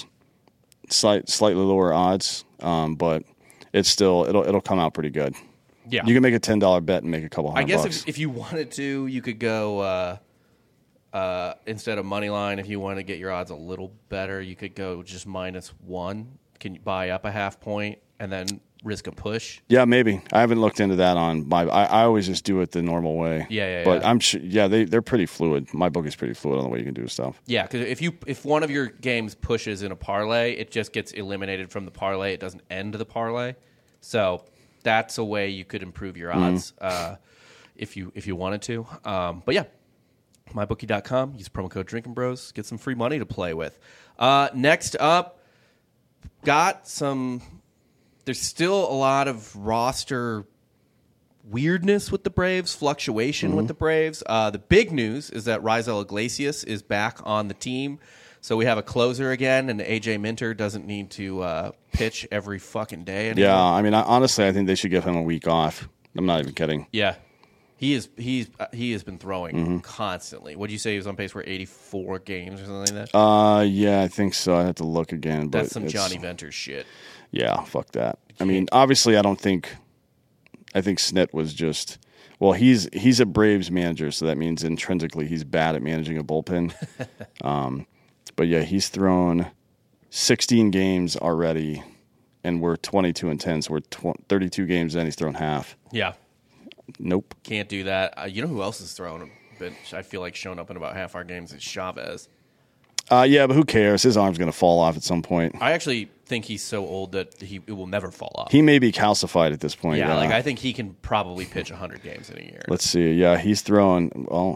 D: lower odds, but it's still... It'll come out pretty good.
C: Yeah.
D: You can make a $10 bet and make a couple $100.
C: I guess if you wanted to, you could go... instead of money line, if you want to get your odds a little better, you could go just -1. Can you buy up a half point and then risk a push?
D: Yeah, maybe. I haven't looked into that on my. I always just do it the normal way.
C: Yeah.
D: But I'm sure. Yeah, they're pretty fluid. My book is pretty fluid on the way you can do stuff.
C: Yeah, because if one of your games pushes in a parlay, it just gets eliminated from the parlay. It doesn't end the parlay. So that's a way you could improve your odds if you wanted to. But yeah. MyBookie.com. Use promo code Drinking Bros. Get some free money to play with. Next up, got some... There's still a lot of roster weirdness with the Braves, fluctuation with the Braves. The big news is that Raisel Iglesias is back on the team. So we have a closer again, and AJ Minter doesn't need to pitch every fucking day anymore.
D: Yeah, I mean, honestly, I think they should give him a week off. I'm not even kidding.
C: Yeah. He has been throwing constantly. What did you say? He was on pace for 84 games or something like that?
D: Yeah, I think so. I have to look again. But
C: that's some Johnny Venters shit.
D: Yeah, fuck that. I mean, obviously, I think Snit was just... Well, he's a Braves manager, so that means intrinsically he's bad at managing a bullpen. But yeah, he's thrown 16 games already, and we're 22-10, so we're 32 games in. He's thrown half.
C: Yeah.
D: Nope.
C: Can't do that. You know who else is thrown, but I feel like showing up in about half our games is Chavez.
D: Yeah, but who cares? His arm's going to fall off at some point.
C: I actually think he's so old that it will never fall off.
D: He may be calcified at this point.
C: Yeah, like I think he can probably pitch 100 games in a year.
D: Let's see. Yeah, he's thrown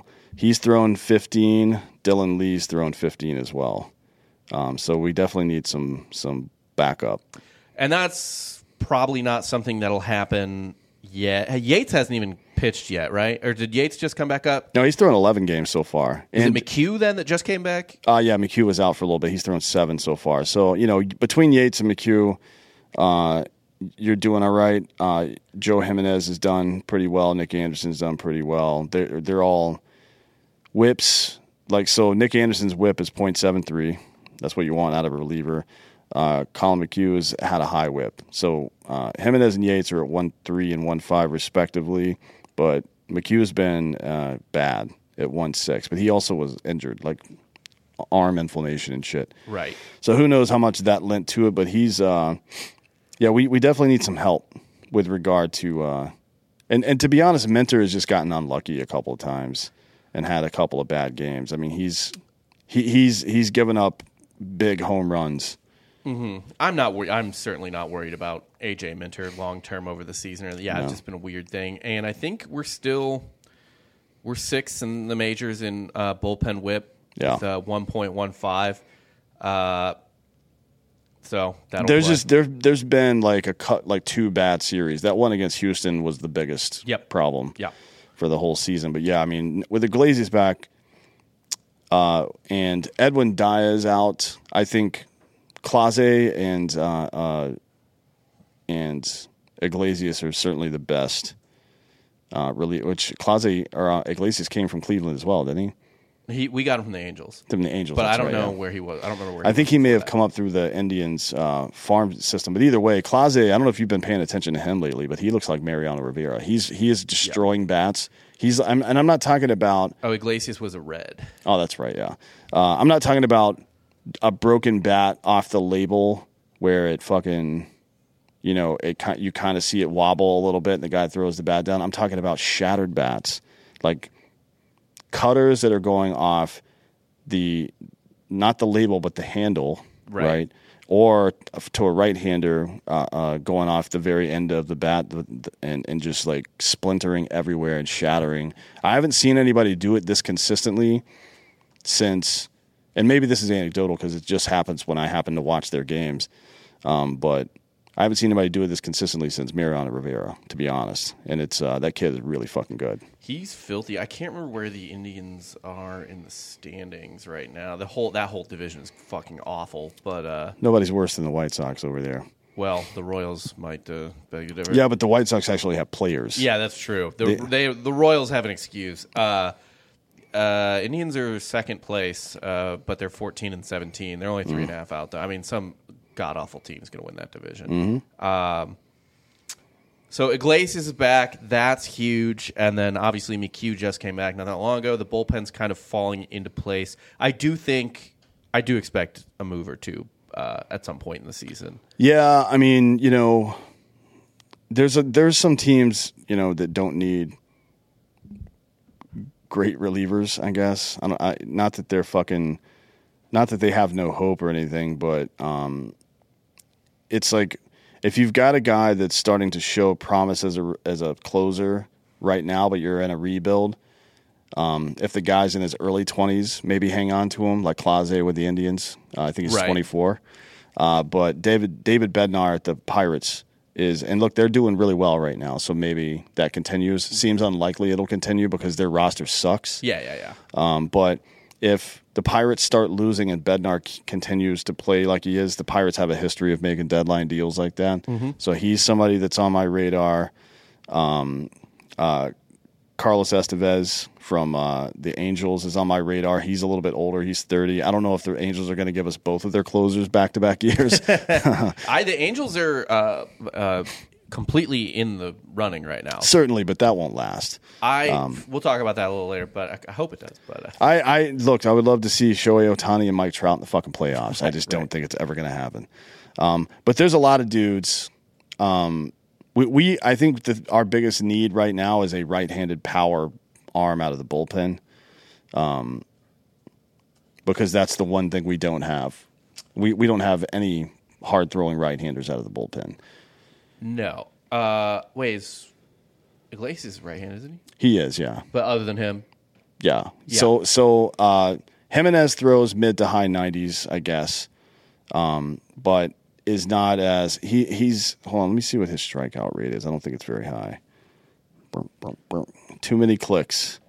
D: 15. Dylan Lee's thrown 15 as well. So we definitely need some backup.
C: And that's probably not something that'll happen yet. Yates hasn't even pitched yet, right? Or did Yates just come back up?
D: No, he's thrown 11 games so far.
C: Is it McHugh then that just came back?
D: Yeah, McHugh was out for a little bit. He's thrown 7 so far. So, between Yates and McHugh, you're doing all right. Joe Jimenez has done pretty well. Nick Anderson's done pretty well. They're all whips. So Nick Anderson's whip is .73. That's what you want out of a reliever. Colin McHugh has had a high whip. So Jimenez and Yates are at 1.3 and 1.5 respectively, but McHugh's been bad at 1.6. But he also was injured, like arm inflammation and shit.
C: Right.
D: So who knows how much that lent to it, but he's we definitely need some help with regard to and to be honest, Minter has just gotten unlucky a couple of times and had a couple of bad games. I mean, he's given up big home runs.
C: Mm-hmm. I'm not worried. I'm certainly not worried about AJ Minter long term over the season. It's just been a weird thing, and I think we're 6th in the majors in bullpen WHIP with 1.15. So there's been like 2 bad series. That one against Houston was the biggest problem for the whole season. But yeah, I mean, with Iglesias back and Edwin Diaz out, I think Clase and Iglesias are certainly the best. Which Clase or Iglesias came from Cleveland as well, didn't he? We got him from the Angels.
D: From the Angels,
C: but I don't know where he was. I don't remember where.
D: I think he may have come up through the Indians farm system. But either way, Clase, I don't know if you've been paying attention to him lately, but he looks like Mariano Rivera. He is destroying bats. I'm not talking about.
C: Oh, Iglesias was a Red.
D: Oh, that's right. Yeah, I'm not talking about a broken bat off the label where it fucking, you kind of see it wobble a little bit and the guy throws the bat down. I'm talking about shattered bats, like cutters that are going off not the label but the handle, right? Or to a right-hander going off the very end of the bat and just like splintering everywhere and shattering. I haven't seen anybody do it this consistently since. And maybe this is anecdotal because it just happens when I happen to watch their games. But I haven't seen anybody do it this consistently since Mariano Rivera, to be honest. And it's that kid is really fucking good.
C: He's filthy. I can't remember where the Indians are in the standings right now. That whole division is fucking awful. But
D: nobody's worse than the White Sox over there.
C: Well, the Royals might beg a difference.
D: Yeah, but the White Sox actually have players.
C: Yeah, that's true. The Royals have an excuse. Indians are second place, but they're 14 and 17. They're only 3.5 out. I mean, some god awful team is going to win that division.
D: Mm-hmm.
C: So Iglesias is back. That's huge. And then obviously McHugh just came back not that long ago. The bullpen's kind of falling into place. I do expect a move or two at some point in the season.
D: Yeah, I mean, there's some teams that don't need great relievers, I guess. Not that they have no hope or anything, but it's like if you've got a guy that's starting to show promise as a closer right now, but you're in a rebuild, If the guy's in his early 20s, maybe hang on to him, like Clase with the Indians. I think he's 24. But David Bednar at the Pirates is, and look, they're doing really well right now, so maybe that continues. Seems unlikely it'll continue because their roster sucks.
C: Yeah.
D: But if the Pirates start losing and Bednar continues to play like he is, the Pirates have a history of making deadline deals like that. Mm-hmm. So he's somebody that's on my radar. Carlos Estevez from the Angels is on my radar. He's a little bit older. He's 30. I don't know if the Angels are going to give us both of their closers back-to-back years.
C: The Angels are completely in the running right now.
D: Certainly, but that won't last.
C: We'll talk about that a little later, but I hope it does. But
D: I would love to see Shohei Ohtani and Mike Trout in the fucking playoffs. I just don't think it's ever going to happen. But there's a lot of dudes. I think that our biggest need right now is a right-handed power arm out of the bullpen, because that's the one thing we don't have. We don't have any hard-throwing right-handers out of the bullpen.
C: No. Is Iglesias right-handed, isn't he?
D: He is, yeah.
C: But other than him?
D: Yeah. So Jimenez throws mid to high 90s, I guess, but is not as he's. Hold on, let me see what his strikeout rate is. I don't think it's very high. Too many clicks.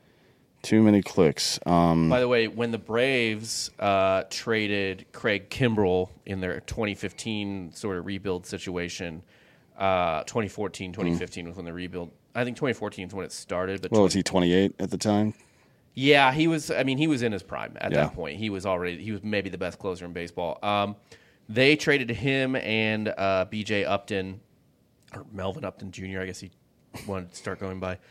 C: By the way, when the Braves traded Craig Kimbrell in their 2015 sort of rebuild situation, 2014, 2015 was when the rebuild. I think 2014 is when it started. But
D: was he 28 at the time?
C: Yeah, he was. I mean, he was in his prime at that point. He was maybe the best closer in baseball. They traded him and B.J. Upton, or Melvin Upton Jr., I guess he wanted to start going by,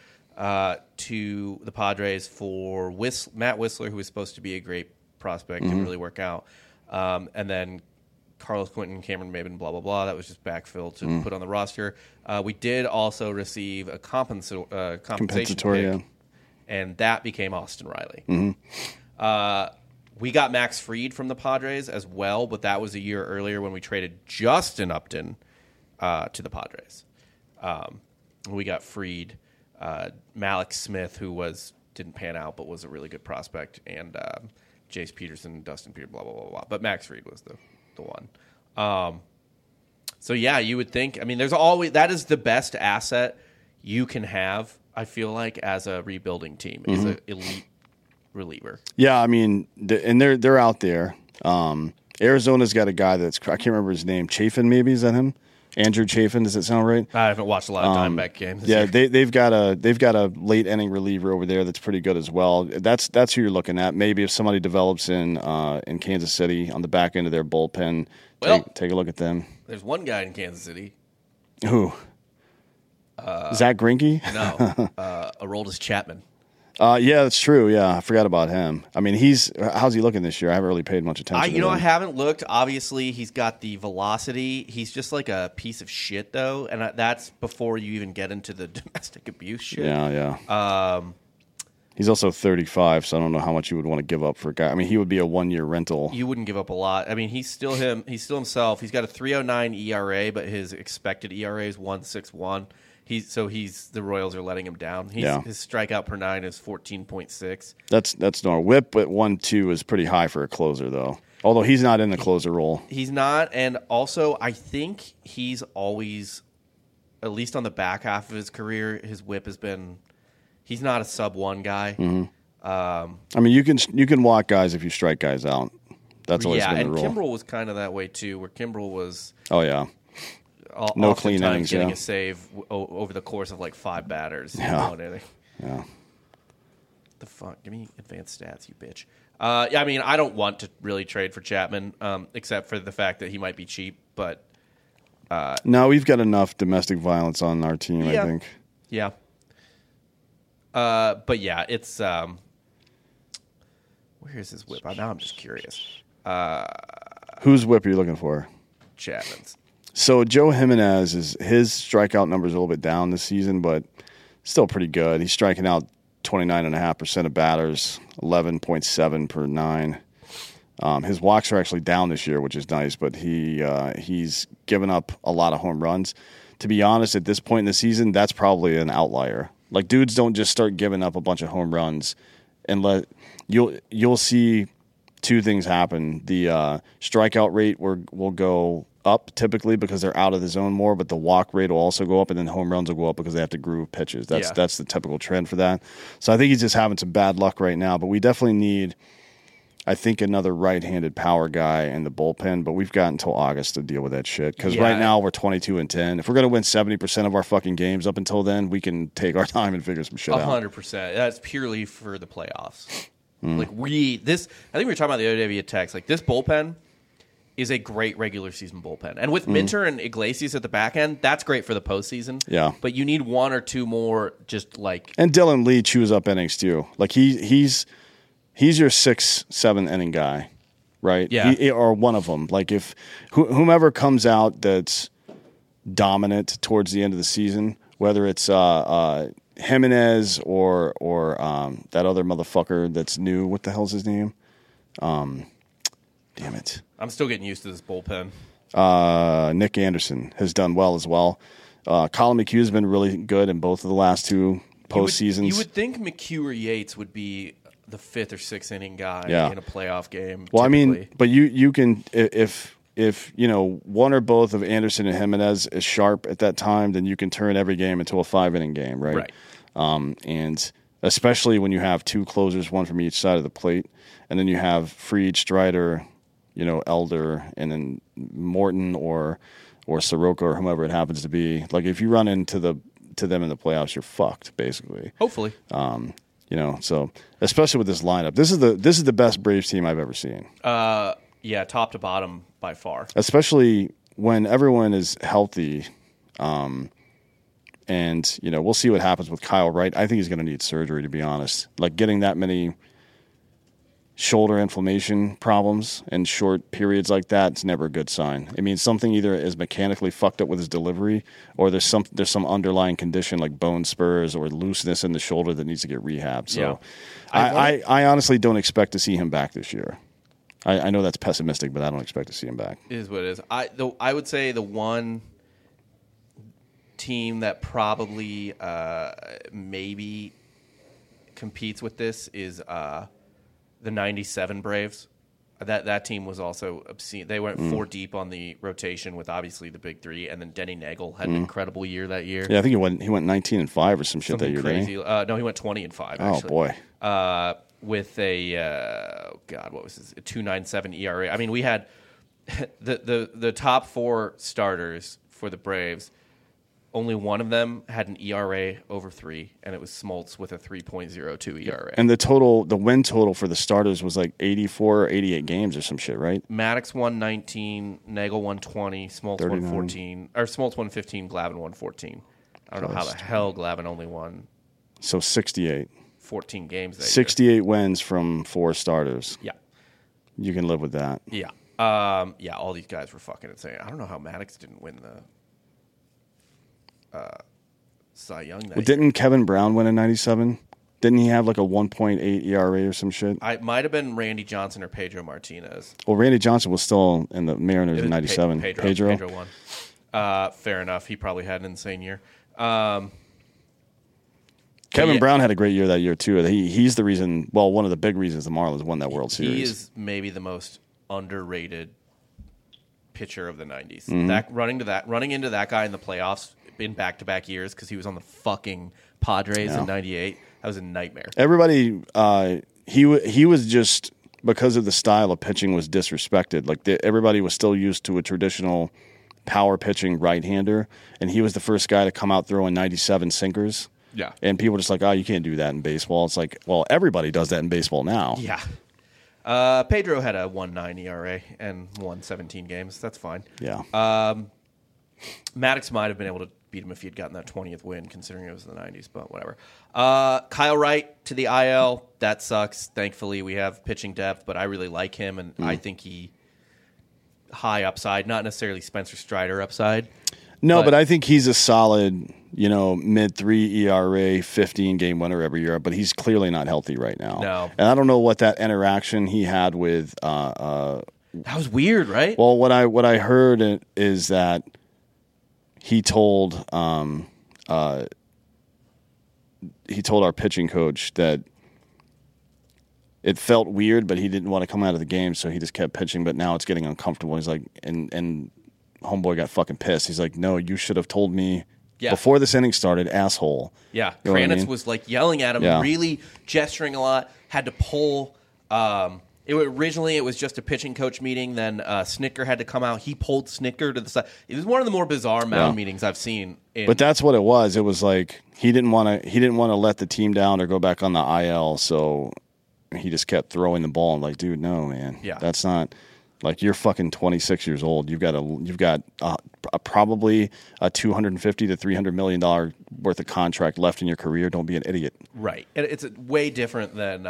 C: to the Padres for Matt Whistler, who was supposed to be a great prospect, didn't really work out. And then Carlos Quentin, Cameron Maybin, blah, blah, blah. That was just backfill to put on the roster. We did also receive a compensation pick, and that became Austin Riley. Mm-hmm. We got Max Fried from the Padres as well, but that was a year earlier when we traded Justin Upton to the Padres. We got Fried, Malik Smith, who didn't pan out but was a really good prospect, and Jace Peterson, Dustin Peter, blah, blah, blah, blah. But Max Fried was the one. So, yeah, you would think. I mean, that is the best asset you can have, I feel like, as a rebuilding team, is an elite reliever.
D: Yeah, I mean, and they're out there. Arizona's got a guy I can't remember his name. Chafin, maybe, is that him? Andrew Chafin, does that sound right?
C: I haven't watched a lot of Diamondback games.
D: Yeah, they've got a late inning reliever over there that's pretty good as well. That's who you're looking at. Maybe if somebody develops in Kansas City on the back end of their bullpen, take a look at them.
C: There's one guy in Kansas City.
D: Who? Zach Greinke?
C: No, Aroldis Chapman.
D: Yeah, that's true. Yeah, I forgot about him. I mean, how's he looking this year? I haven't really paid much attention to him.
C: I haven't looked. Obviously, he's got the velocity. He's just like a piece of shit, though, and that's before you even get into the domestic abuse shit.
D: Yeah. He's also 35, so I don't know how much you would want to give up for a guy. I mean, he would be a 1-year rental.
C: You wouldn't give up a lot. I mean, he's still him. He's still himself. He's got a 3.09 ERA, but his expected ERA is 1.61. The Royals are letting him down. His strikeout per 9 is 14.6.
D: That's normal. WHIP at 1.2 is pretty high for a closer, though. Although he's not in the closer role.
C: He's not, and also I think he's always, at least on the back half of his career, his WHIP has been. He's not a sub-1 guy.
D: Mm-hmm. I mean, you can walk guys if you strike guys out. That's always been the rule.
C: Yeah, and Kimbrel was kind of that way too, where Kimbrel was.
D: Oh yeah. No clean innings,
C: getting a save over the course of like 5 batters.
D: Yeah.
C: One inning.
D: Yeah.
C: The fuck? Give me advanced stats, you bitch. I mean, I don't want to really trade for Chapman, except for the fact that he might be cheap. But
D: no, we've got enough domestic violence on our team. I think.
C: Yeah. But yeah, it's where is his WHIP? Now I'm just curious.
D: Whose WHIP are you looking for?
C: Chapman's.
D: So Joe Jimenez his strikeout numbers are a little bit down this season, but still pretty good. He's striking out 29.5% of batters, 11.7 per 9. His walks are actually down this year, which is nice, but he's given up a lot of home runs. To be honest, at this point in the season, that's probably an outlier. Like, dudes don't just start giving up a bunch of home runs and you'll see two things happen. The strikeout rate will go up typically because they're out of the zone more, but the walk rate will also go up, and then home runs will go up because they have to groove pitches. That's the typical trend for that. So I think he's just having some bad luck right now, but we definitely need, I think, another right-handed power guy in the bullpen, but we've got until August to deal with that shit. Because right now we're 22-10. If we're going to win 70% of our fucking games up until then, we can take our time and figure some shit out.
C: 100%. That's purely for the playoffs. Like I think we were talking about the other day via text. Like this bullpen is a great regular season bullpen, and with Minter and Iglesias at the back end, that's great for the postseason.
D: Yeah,
C: but you need one or two more, just like.
D: And Dylan Lee chews up innings too. Like he's your 6-7 inning guy, right?
C: Yeah,
D: or one of them. Like if whomever comes out that's dominant towards the end of the season, whether it's Jimenez or that other motherfucker that's new. What the hell's his name? Damn it.
C: I'm still getting used to this bullpen.
D: Nick Anderson has done well as well. Colin McHugh has been really good in both of the last two postseasons.
C: You would think McHugh or Yates would be the 5th or 6th inning guy in a playoff game.
D: Well,
C: typically.
D: I mean, but you can if one or both of Anderson and Jimenez is sharp at that time, then you can turn every game into a 5-inning game, right?
C: Right.
D: And especially when you have two closers, one from each side of the plate, and then you have Fried, Strider, Elder, and then Morton or Soroka or whomever it happens to be. Like if you run into them in the playoffs, you're fucked, basically.
C: Hopefully.
D: So especially with this lineup, this is the best Braves team I've ever seen.
C: Yeah, top to bottom by far.
D: Especially when everyone is healthy. And we'll see what happens with Kyle Wright. I think he's going to need surgery, to be honest. Like getting that many shoulder inflammation problems in short periods like that, it's never a good sign. It means something either is mechanically fucked up with his delivery, or there's some underlying condition like bone spurs or looseness in the shoulder that needs to get rehabbed. So I honestly don't expect to see him back this year. I know that's pessimistic, but I don't expect to see him back.
C: It is what it is. I would say the one team that probably maybe competes with this is the 97 Braves. That team was also obscene. They went 4 deep on the rotation with obviously the big three, and then Denny Nagel had an incredible year that year.
D: Yeah, I think he went 19-5 or some shit that year.
C: Crazy. No, he went 20-5. Actually.
D: Oh boy.
C: With a what was his 2.97 ERA? I mean, we had the top 4 starters for the Braves. Only one of them had an ERA over 3, and it was Smoltz with a 3.02 ERA.
D: And the win total for the starters was like 84 or 88 games or some shit, right?
C: Maddox won 19, Nagel won 20, Smoltz 39. Won 14, or Smoltz won 15, Glavine won 14. I don't know how the hell Glavine only won.
D: So 68.
C: 14 games that
D: 68
C: year.
D: Wins from 4 starters.
C: Yeah.
D: You can live with that.
C: Yeah. All these guys were fucking insane. I don't know how Maddox didn't win the Cy Young that year.
D: Didn't Kevin Brown win in 97? Didn't he have like a 1.8 ERA or some shit?
C: It might have been Randy Johnson or Pedro Martinez.
D: Well, Randy Johnson was still in the Mariners in 97.
C: Pedro won. Fair enough. He probably had an insane year.
D: Kevin Brown had a great year that year too. He's the reason. Well, one of the big reasons the Marlins won that World Series.
C: He is maybe the most underrated pitcher of the 90s.
D: Mm-hmm.
C: Running into that guy in the playoffs in back-to-back years because he was on the fucking Padres in 98. That was a nightmare.
D: Everybody, he was just, because of the style of pitching, was disrespected. Like everybody was still used to a traditional power pitching right-hander, and he was the first guy to come out throwing 97 sinkers.
C: Yeah.
D: And people were just like, oh, you can't do that in baseball. It's like, well, everybody does that in baseball now.
C: Yeah. Pedro had a 1.9 ERA and won 17 games. That's fine.
D: Yeah.
C: Maddox might have been able to beat him if he had gotten that 20th win, considering it was in the 90s, but whatever. Kyle Wright to the IL. That sucks. Thankfully, we have pitching depth, but I really like him, and I think he high upside, not necessarily Spencer Strider upside.
D: No, but I think he's a solid, mid-3 ERA, 15-game winner every year, but he's clearly not healthy right now.
C: No.
D: And I don't know what that interaction he had with that
C: was weird, right?
D: Well, what I heard is that he told our pitching coach that it felt weird, but he didn't want to come out of the game, so he just kept pitching. But now it's getting uncomfortable. He's like, and homeboy got fucking pissed. He's like, no, you should have told me before this inning started, asshole.
C: Yeah,
D: you know
C: Kranitz was like yelling at him, really gesturing a lot. Had to pull. Originally, it was just a pitching coach meeting. Then Snitker had to come out. He pulled Snitker to the side. It was one of the more bizarre mound meetings I've seen.
D: But that's what it was. It was like he didn't want to let the team down or go back on the IL. So he just kept throwing the ball. I'm like, dude, no, man.
C: Yeah.
D: That's not like you're fucking 26 years old. You've got probably a $250 to $300 million worth of contract left in your career. Don't be an idiot.
C: Right. And it's way different than.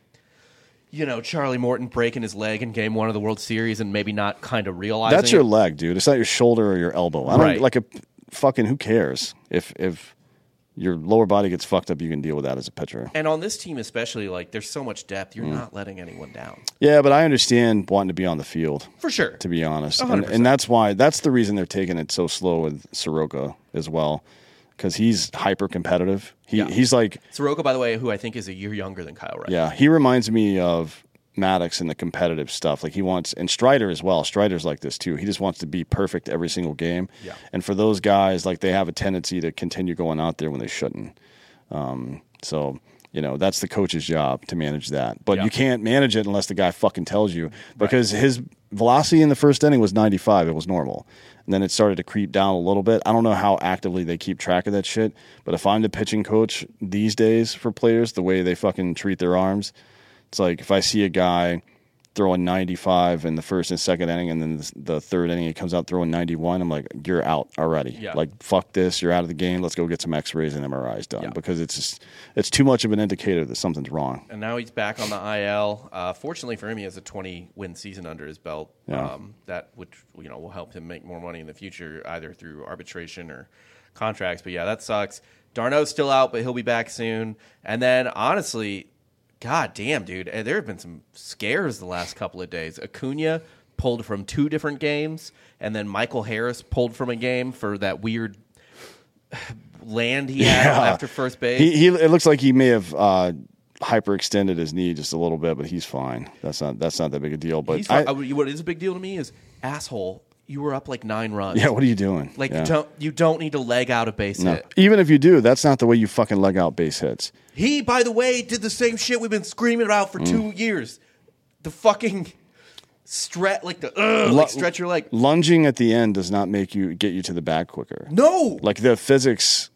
C: Charlie Morton breaking his leg in Game 1 of the World Series and maybe not kind of realizing
D: that's your leg, dude. It's not your shoulder or your elbow. I don't like a fucking. Who cares if your lower body gets fucked up? You can deal with that as a pitcher.
C: And on this team, especially, like there's so much depth, you're not letting anyone down.
D: Yeah, but I understand wanting to be on the field
C: for sure.
D: To be honest, and that's the reason they're taking it so slow with Soroka as well. Because he's hyper competitive. He's like
C: Soroka, by the way, who I think is a year younger than Kyle Wright.
D: Yeah, he reminds me of Maddox in the competitive stuff. Like he wants, and Strider as well. Strider's like this too. He just wants to be perfect every single game.
C: Yeah.
D: And for those guys, like they have a tendency to continue going out there when they shouldn't. So that's the coach's job to manage that. But you can't manage it unless the guy fucking tells you. Because his velocity in the first inning was 95. It was normal. And then it started to creep down a little bit. I don't know how actively they keep track of that shit. But if I'm the pitching coach these days for players, the way they fucking treat their arms, it's like if I see a guy throwing 95 in the first and second inning, and then the third inning he comes out throwing 91, I'm like, you're out already.
C: Yeah.
D: Like, fuck this. You're out of the game. Let's go get some X-rays and MRIs done because it's too much of an indicator that something's wrong.
C: And now he's back on the IL. Fortunately for him, he has a 20-win season under his belt. That which will help him make more money in the future, either through arbitration or contracts. But that sucks. Darno's still out, but he'll be back soon. And then honestly, God damn, dude, there have been some scares the last couple of days. Acuna pulled from 2 different games, and then Michael Harris pulled from a game for that weird land he had after first base.
D: It looks like he may have hyperextended his knee just a little bit, but he's fine. That's not that big a deal. But
C: what is a big deal to me is, asshole, you were up like 9 runs.
D: Yeah, what are you doing?
C: Like you don't need to leg out a base hit.
D: Even if you do, that's not the way you fucking leg out base hits.
C: He, by the way, did the same shit we've been screaming about for 2 years. The fucking stretch, stretch your leg.
D: Lunging at the end does not get you to the bag quicker.
C: No,
D: like the physics.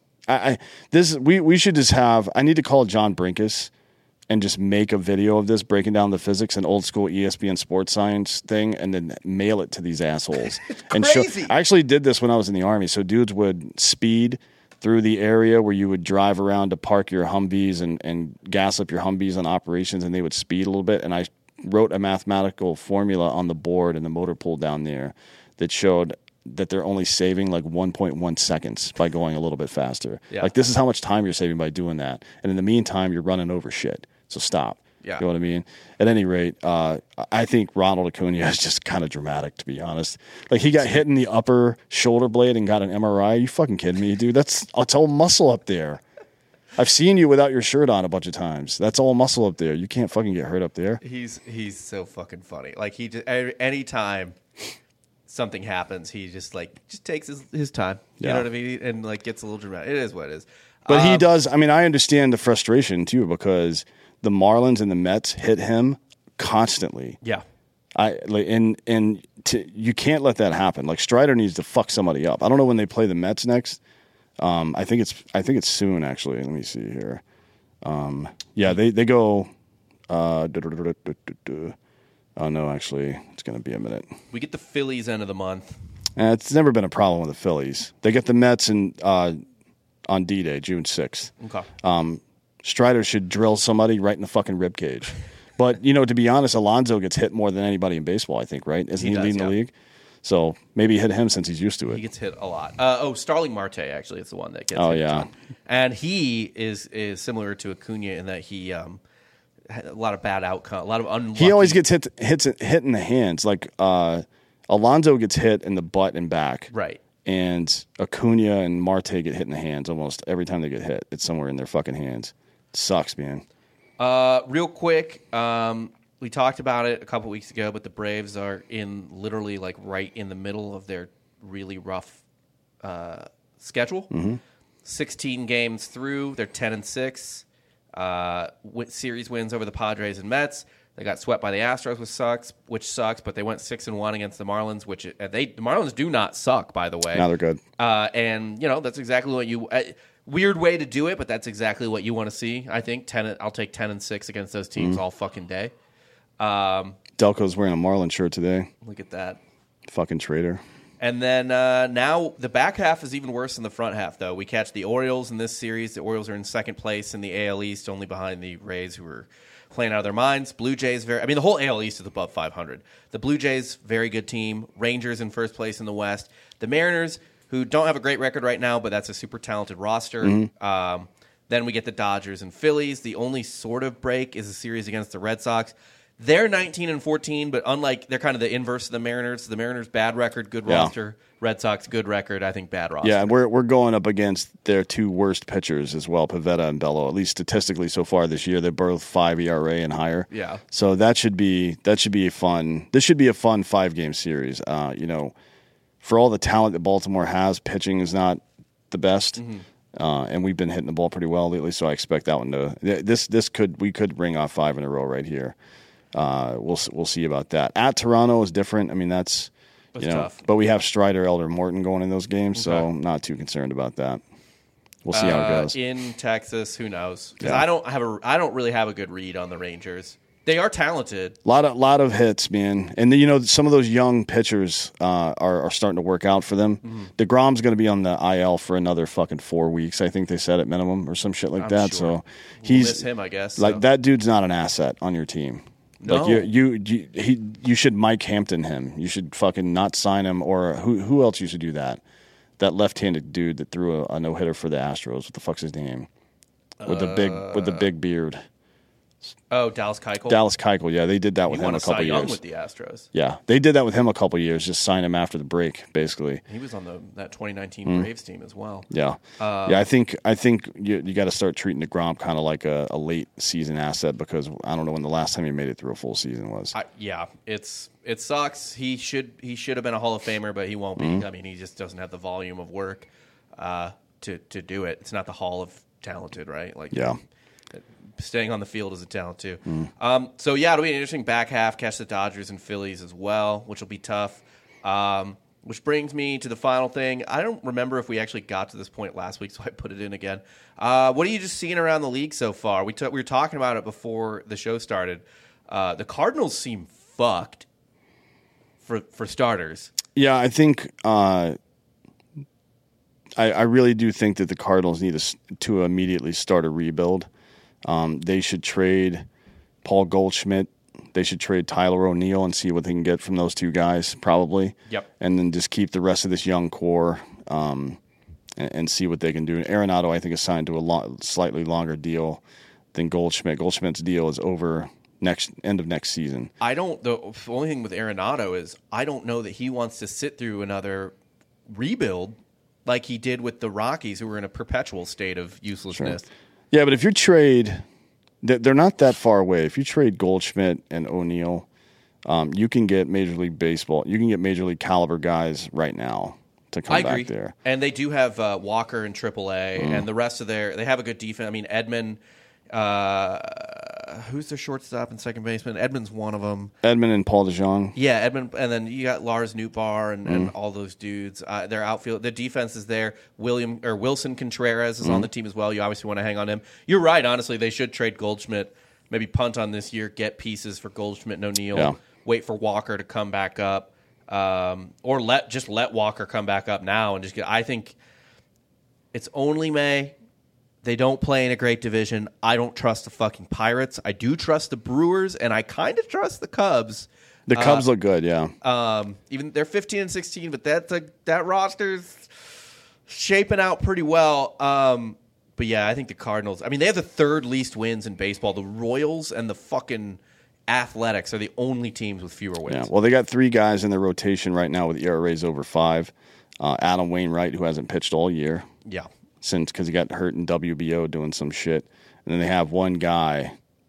D: We should just have. I need to call John Brinkus and just make a video of this breaking down the physics and old school ESPN sports science thing, and then mail it to these assholes.
C: And crazy.
D: I actually did this when I was in the Army. So dudes would speed through the area where you would drive around to park your Humvees and gas up your Humvees on operations, and they would speed a little bit. And I wrote a mathematical formula on the board in the motor pool down there that showed that they're only saving like 1.1 seconds by going a little bit faster.
C: Yeah.
D: Like this is how much time you're saving by doing that. And in the meantime, you're running over shit. So stop.
C: Yeah.
D: You know what I mean? At any rate, I think Ronald Acuna is just kind of dramatic, to be honest. Like, he got hit in the upper shoulder blade and got an MRI. Are you fucking kidding me, dude? That's all muscle up there. I've seen you without your shirt on a bunch of times. That's all muscle up there. You can't fucking get hurt up there.
C: He's so fucking funny. Like, he just, anytime something happens, he just takes his time. You know what I mean? And like gets a little dramatic. It is what it is.
D: But he does. I mean, I understand the frustration too, because the Marlins and the Mets hit him constantly.
C: Yeah.
D: You can't let that happen. Like, Strider needs to fuck somebody up. I don't know when they play the Mets next. I think it's soon, actually. Let me see here. They go. Oh no, actually, it's going to be a minute.
C: We get the Phillies end of the month.
D: It's never been a problem with the Phillies. They get the Mets on D-Day, June 6th.
C: Okay.
D: Strider should drill somebody right in the fucking ribcage. But, to be honest, Alonso gets hit more than anybody in baseball, I think, right? Isn't he leading the league? So maybe hit him since he's used to it.
C: He gets hit a lot. Starling Marte, actually, is the one that gets hit.
D: Oh, yeah.
C: And he is similar to Acuna in that he had a lot of bad outcome, a lot of unlucky.
D: He always gets hit in the hands. Like, Alonso gets hit in the butt and back.
C: Right.
D: And Acuna and Marte get hit in the hands almost every time they get hit. It's somewhere in their fucking hands. It sucks, man.
C: Real quick, we talked about it a couple weeks ago, but the Braves are literally like right in the middle of their really rough schedule. 16 games through, they're 10-6. Series wins over the Padres and Mets. They got swept by the Astros, which sucks. But they went 6-1 against the Marlins, the Marlins do not suck, by the way.
D: Now they're good.
C: And that's exactly what you. Weird way to do it, but that's exactly what you want to see. I think I'll take 10-6 against those teams all fucking day.
D: Delco's wearing a Marlin shirt today.
C: Look at that,
D: fucking traitor.
C: And then now the back half is even worse than the front half, though. We catch the Orioles in this series. The Orioles are in second place in the AL East, only behind the Rays, who are playing out of their minds. Blue Jays, the whole AL East is above 500. The Blue Jays, very good team. Rangers in first place in the West. The Mariners, who don't have a great record right now, but that's a super talented roster. Then we get the Dodgers and Phillies. The only sort of break is a series against the Red Sox. They're 19-14, but unlike they're kind of the inverse of the Mariners. The Mariners bad record, good roster. Red Sox good record, I think bad roster.
D: Yeah, we're going up against their two worst pitchers as well, Pivetta and Bello. At least statistically so far this year, they're both 5 ERA and higher.
C: Yeah.
D: So that should be a fun. This should be a fun 5-game series. For all the talent that Baltimore has, pitching is not the best. And we've been hitting the ball pretty well lately, so I expect that one to we could ring off 5 in a row right here. We'll see about that. At Toronto is different. I mean, that's tough. But we have Strider, Elder, Morton going in those games, so I'm not too concerned about that. We'll see how it goes.
C: In Texas, who knows? Because I don't really have a good read on the Rangers. They are talented.
D: Lot of hits, man. And some of those young pitchers are starting to work out for them. DeGrom's going to be on the IL for another fucking 4 weeks. I think they said at minimum or some shit like that.
C: Sure.
D: So he's
C: miss him, I guess.
D: That dude's not an asset on your team.
C: No.
D: Like you should Mike Hampton him. You should fucking not sign him. Or who else used to do that? That left-handed dude that threw a no-hitter for the Astros. What the fuck's his name? With the big beard.
C: Oh, Dallas Keuchel?
D: Dallas Keuchel, yeah. They did that with him a couple years.
C: Young with the Astros.
D: Yeah. They did that with him a couple years, just sign him after the break, basically.
C: He was on that 2019 Braves team as well.
D: Yeah. I think you got to start treating DeGrom kind of like a late season asset because I don't know when the last time he made it through a full season was.
C: It sucks. He should have been a Hall of Famer, but he won't be. I mean, he just doesn't have the volume of work to do it. It's not the Hall of Talented, right?
D: Yeah.
C: Staying on the field is a talent, too. So, it'll be an interesting back half. Catch the Dodgers and Phillies as well, which will be tough. Which brings me to the final thing. I don't remember if we actually got to this point last week, so I put it in again. What are you just seeing around the league so far? We were talking about it before the show started. The Cardinals seem fucked for starters.
D: Yeah, I think I really do think that the Cardinals need to immediately start a rebuild. They should trade Paul Goldschmidt. They should trade Tyler O'Neill and see what they can get from those two guys, probably.
C: Yep. And
D: then just keep the rest of this young core and see what they can do. And Arenado, I think, is signed to a slightly longer deal than Goldschmidt. Goldschmidt's deal is over end of next season.
C: The only thing with Arenado is I don't know that he wants to sit through another rebuild like he did with the Rockies, who were in a perpetual state of uselessness.
D: Sure. Yeah, but if you trade, they're not that far away. If you trade Goldschmidt and O'Neill, you can get Major League Baseball. You can get Major League caliber guys right now to come back there.
C: And they do have Walker in AAA, and the rest of they have a good defense. I mean, Edman, who's their shortstop and second baseman? Edman's one of them.
D: Edman and Paul DeJong.
C: Yeah, Edman, and then you got Lars Nootbaar and all those dudes. Their outfield, the defense is there. Wilson Contreras is on the team as well. You obviously want to hang on him. You're right. Honestly, they should trade Goldschmidt. Maybe punt on this year, get pieces for Goldschmidt and O'Neill. Yeah. Wait for Walker to come back up, or let Walker come back up now and just get. I think it's only May. They don't play in a great division. I don't trust the fucking Pirates. I do trust the Brewers, and I kind of trust the Cubs.
D: The Cubs look good, yeah.
C: Even they're 15-16, but that roster's shaping out pretty well. But yeah, I think the Cardinals. I mean, they have the third least wins in baseball. The Royals and the fucking Athletics are the only teams with fewer wins.
D: Yeah, well, they got 3 guys in their rotation right now with ERAs over 5. Adam Wainwright, who hasn't pitched all year.
C: Yeah.
D: Because he got hurt in WBO doing some shit. And then they have one guy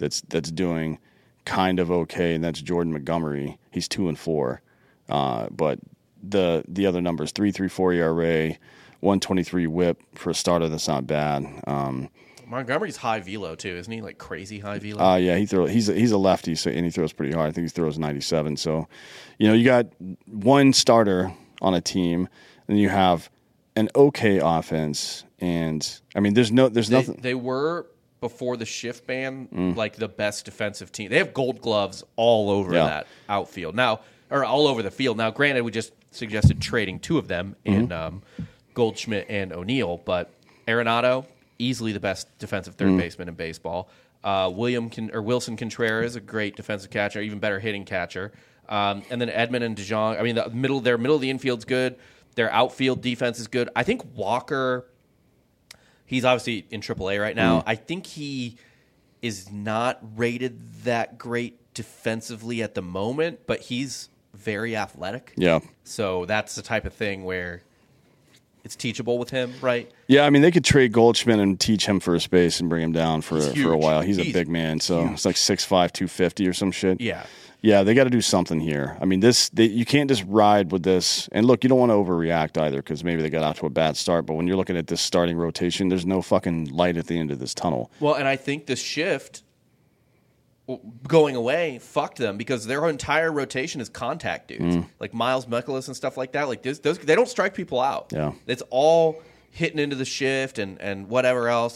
D: that's doing kind of okay, and that's Jordan Montgomery. He's 2-4, but the other numbers 3.34 ERA, 123 WHIP for a starter. That's not bad.
C: Montgomery's high velo too, isn't he? Like crazy high velo.
D: Yeah, he's a lefty, so and he throws pretty hard. I think he throws 97. So, you got one starter on a team, and you have an okay offense. And I mean, there's nothing.
C: They were before the shift ban like the best defensive team. They have Gold Gloves all over that outfield now, or all over the field. Now, granted, we just suggested trading two of them in Goldschmidt and O'Neill, but Arenado, easily the best defensive third baseman in baseball. Wilson Contreras, a great defensive catcher, even better hitting catcher. And then Edman and DeJong. I mean, their middle of the infield's good. Their outfield defense is good. I think Walker, he's obviously in AAA right now. I think he is not rated that great defensively at the moment, but he's very athletic.
D: Yeah.
C: So that's the type of thing where it's teachable with him, right?
D: Yeah, I mean, they could trade Goldschmidt and teach him first base and bring him down for a while. He's a big man, so it's like 6'5", 250 or some shit.
C: Yeah.
D: Yeah, they got to do something here. I mean, you can't just ride with this. And look, you don't want to overreact either because maybe they got out to a bad start. But when you're looking at this starting rotation, there's no fucking light at the end of this tunnel.
C: Well, and I think the shift going away fucked them because their entire rotation is contact dudes. Like Miles Mikolas and stuff like that. Like those, they don't strike people out.
D: Yeah.
C: It's all hitting into the shift and whatever else.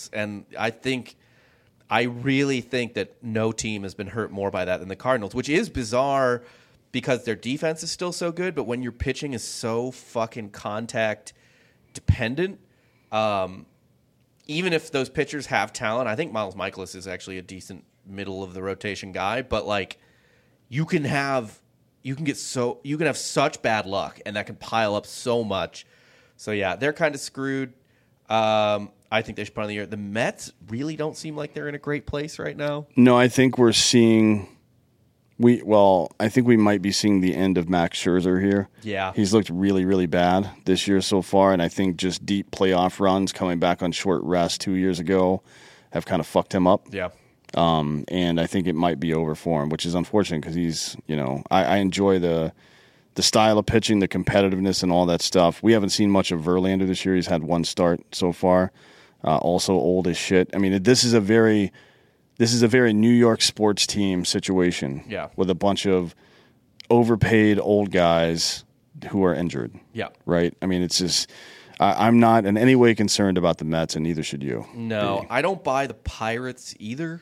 C: I really think that no team has been hurt more by that than the Cardinals, which is bizarre because their defense is still so good, but when your pitching is so fucking contact dependent, even if those pitchers have talent, I think Miles Mikolas is actually a decent middle of the rotation guy, but like you can have such bad luck and that can pile up so much. So yeah, they're kind of screwed. I think they should put on the year. The Mets really don't seem like they're in a great place right now.
D: No, I think I think we might be seeing the end of Max Scherzer here.
C: Yeah.
D: He's looked really, really bad this year so far, and I think just deep playoff runs coming back on short rest 2 years ago have kind of fucked him up.
C: Yeah.
D: And I think it might be over for him, which is unfortunate because he's, I enjoy the style of pitching, the competitiveness, and all that stuff. We haven't seen much of Verlander this year. He's had one start so far. Also old as shit. I mean, this is a very New York sports team situation.
C: Yeah.
D: With a bunch of overpaid old guys who are injured.
C: Yeah.
D: Right? I mean, it's just I'm not in any way concerned about the Mets, and neither should you.
C: No, I don't buy the Pirates either.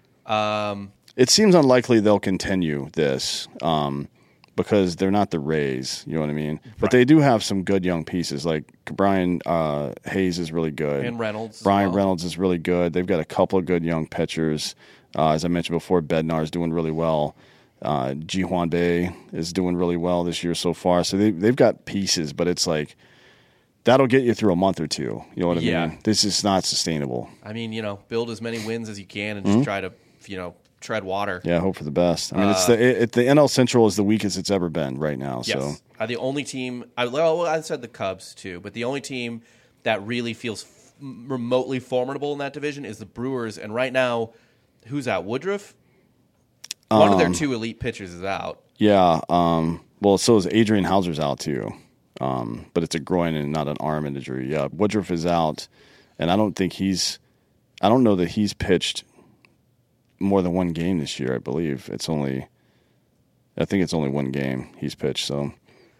D: It seems unlikely they'll continue this. Because they're not the Rays, you know what I mean? But
C: right.
D: They do have some good young pieces. Like Brian Hayes is really good.
C: And Reynolds.
D: Reynolds is really good. They've got a couple of good young pitchers. As I mentioned before, Bednar is doing really well. Ji-Hwan Bae is doing really well this year so far. So they've got pieces, but it's like that'll get you through a month or two. You know what I mean? This is not sustainable.
C: I mean, build as many wins as you can and just try to, tread water.
D: Yeah, hope for the best. I mean, the NL Central is the weakest it's ever been right now.
C: Yes.
D: So
C: The only team, I said the Cubs too, but the only team that really feels remotely formidable in that division is the Brewers. And right now, who's out? Woodruff? One of their two elite pitchers is out. Yeah.
D: Well, so is Adrian Hauser's out too. But it's a groin and not an arm injury. Yeah. Woodruff is out, and I don't know that he's pitched more than one game this year. I believe I think it's only one game he's pitched. So,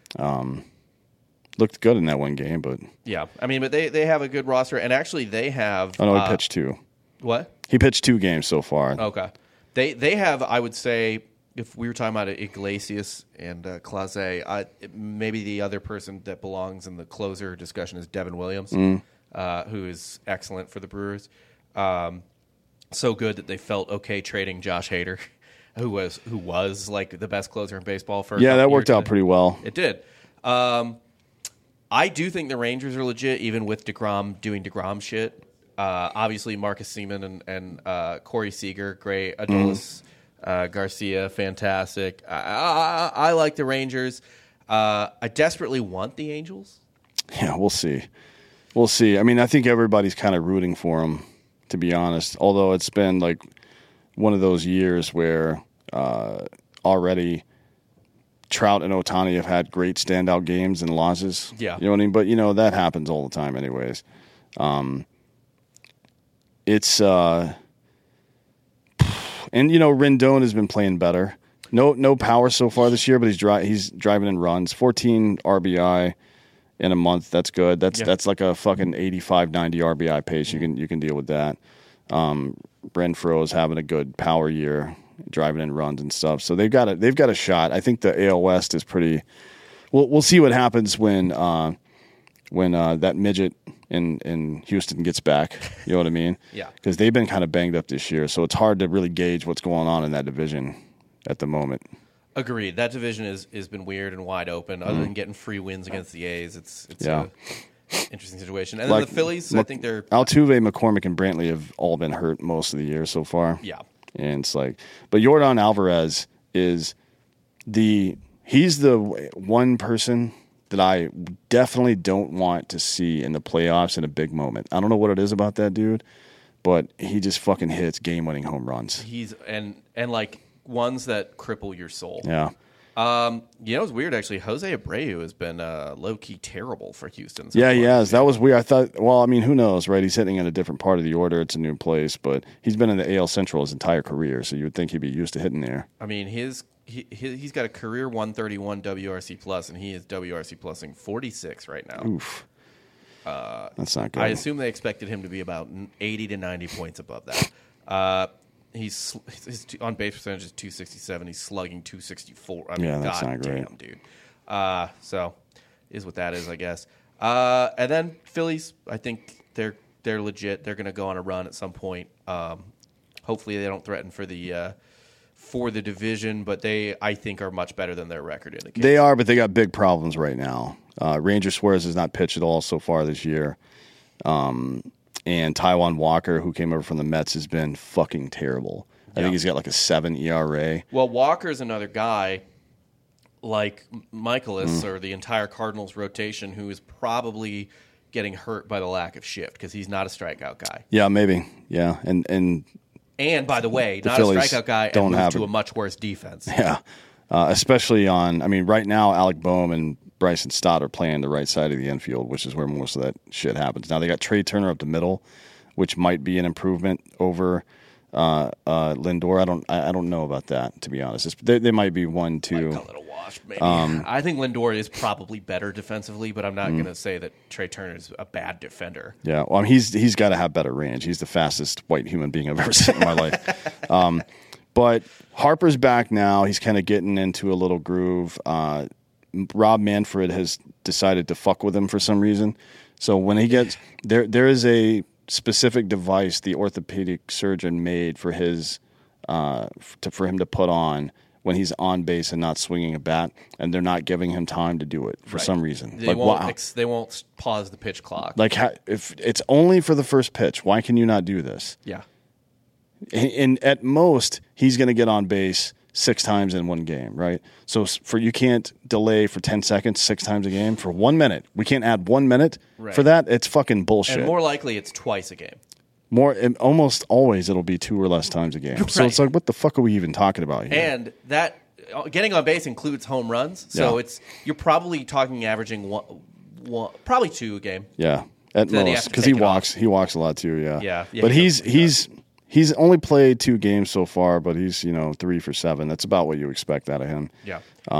D: looked good in that one game, but
C: yeah, I mean, but they have a good roster, and actually they have.
D: Oh no, he pitched two.
C: What?
D: He pitched 2 games so far.
C: Okay, they have. I would say if we were talking about Iglesias and Clase, maybe the other person that belongs in the closer discussion is Devin Williams, who is excellent for the Brewers. So good that they felt okay trading Josh Hader, who was like the best closer in baseball for.
D: Yeah, that worked out pretty well.
C: It did. I do think the Rangers are legit, even with DeGrom doing DeGrom shit. Obviously, Marcus Semien and Corey Seager, great. Adolis Garcia, fantastic. I like the Rangers. I desperately want the Angels.
D: Yeah, we'll see. We'll see. I mean, I think everybody's kind of rooting for them, to be honest. Although it's been like one of those years where already Trout and Ohtani have had great standout games and losses.
C: Yeah.
D: You know what I mean? But, that happens all the time anyways. It's and, Rendon has been playing better. No power so far this year, but he's driving in runs. 14 RBI in a month. That's good. That's like a fucking 85, 90 RBI pace. You can deal with that. Renfroe is having a good power year, driving in runs and stuff. So they've got a shot. I think the AL West is pretty. We'll see what happens when that midget in Houston gets back. You know what I mean?
C: Yeah.
D: Because they've been kind of banged up this year, so it's hard to really gauge what's going on in that division at the moment.
C: Agreed. That division has been weird and wide open. Other than getting free wins against the A's, it's a interesting situation. And then the Phillies, I think they're
D: Altuve, McCormick, and Brantley have all been hurt most of the year so far.
C: Yeah.
D: And it's like, but Yordan Alvarez he's the one person that I definitely don't want to see in the playoffs in a big moment. I don't know what it is about that dude, but he just fucking hits game-winning home runs.
C: He's and like ones that cripple your soul.
D: Yeah.
C: It's weird actually. Jose Abreu has been low-key terrible for Houston.
D: Yeah, he has. That was weird. I thought, who knows, right? He's hitting in a different part of the order. It's a new place, but he's been in the AL Central his entire career, so you would think he'd be used to hitting there.
C: I mean, he's got a career 131 WRC plus, and he is WRC plusing 46 right now.
D: Oof. That's not good.
C: I assume they expected him to be about 80 to 90 points above that. His on base percentage is 267. He's slugging 264. I mean,
D: that's
C: God
D: not great.
C: damn, dude. So is what that is, I guess. And then Phillies, I think they're legit. They're going to go on a run at some point. Hopefully, they don't threaten for the division, but they, I think, are much better than their record indicates.
D: They are, but they got big problems right now. Ranger Suarez has not pitched at all so far this year. And Taijuan Walker, who came over from the Mets, has been fucking terrible. I think he's got like a 7 ERA.
C: Well, Walker's another guy like Michaelis or the entire Cardinals rotation who is probably getting hurt by the lack of shift because he's not a strikeout guy.
D: Yeah, maybe. Yeah, and
C: by the way, not
D: Phillies
C: a strikeout guy and moved to a much worse defense.
D: Yeah, especially right now, Alec Boehm and Bryson Stott are playing the right side of the infield, which is where most of that shit happens. Now they got Trey Turner up the middle, which might be an improvement over Lindor. I don't know about that, to be honest. They might be 1-2.
C: Like a little wash, maybe. I think Lindor is probably better defensively, but I'm not going to say that Trey Turner is a bad defender.
D: Yeah, well, he's got to have better range. He's the fastest white human being I've ever seen in my life. But Harper's back now. He's kind of getting into a little groove. Rob Manfred has decided to fuck with him for some reason. So when he gets there is a specific device the orthopedic surgeon made for his for him to put on when he's on base and not swinging a bat, and they're not giving him time to do it for some reason.
C: They won't pause the pitch clock.
D: Like if it's only for the first pitch, why can you not do this?
C: Yeah.
D: And at most, he's going to get on base 6 times in one game, right? So you can't delay for 10 seconds 6 times a game for 1 minute. We can't add 1 minute for that. It's fucking bullshit.
C: And more likely, it's twice a game.
D: Almost always it'll be 2 or less times a game. Right. So it's like, what the fuck are we even talking about here?
C: And that getting on base includes home runs. So you're probably talking averaging one, probably 2 a game.
D: Yeah, at most, because he walks a lot too.
C: Yeah.
D: But he's only played 2 games so far, but he's 3 for 7. That's about what you expect out of him.
C: Yeah.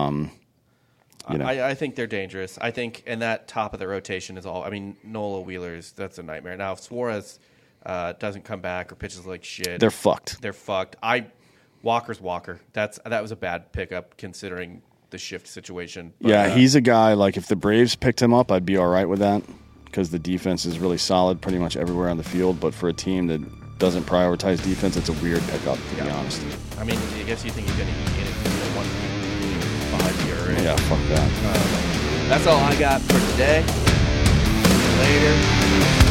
C: I think they're dangerous. I think, and that top of the rotation is all. I mean, Nola Wheeler's that's a nightmare. Now, if Suarez doesn't come back or pitches like shit,
D: they're fucked.
C: Walker's Walker. That was a bad pickup considering the shift situation.
D: But, he's a guy like if the Braves picked him up, I'd be all right with that because the defense is really solid pretty much everywhere on the field. But for a team that doesn't prioritize defense, it's a weird pickup, to be honest.
C: I mean, I guess you think he's going to be getting 1 behind the ERA.
D: Yeah, fuck that.
C: That's all I got for today. See you later.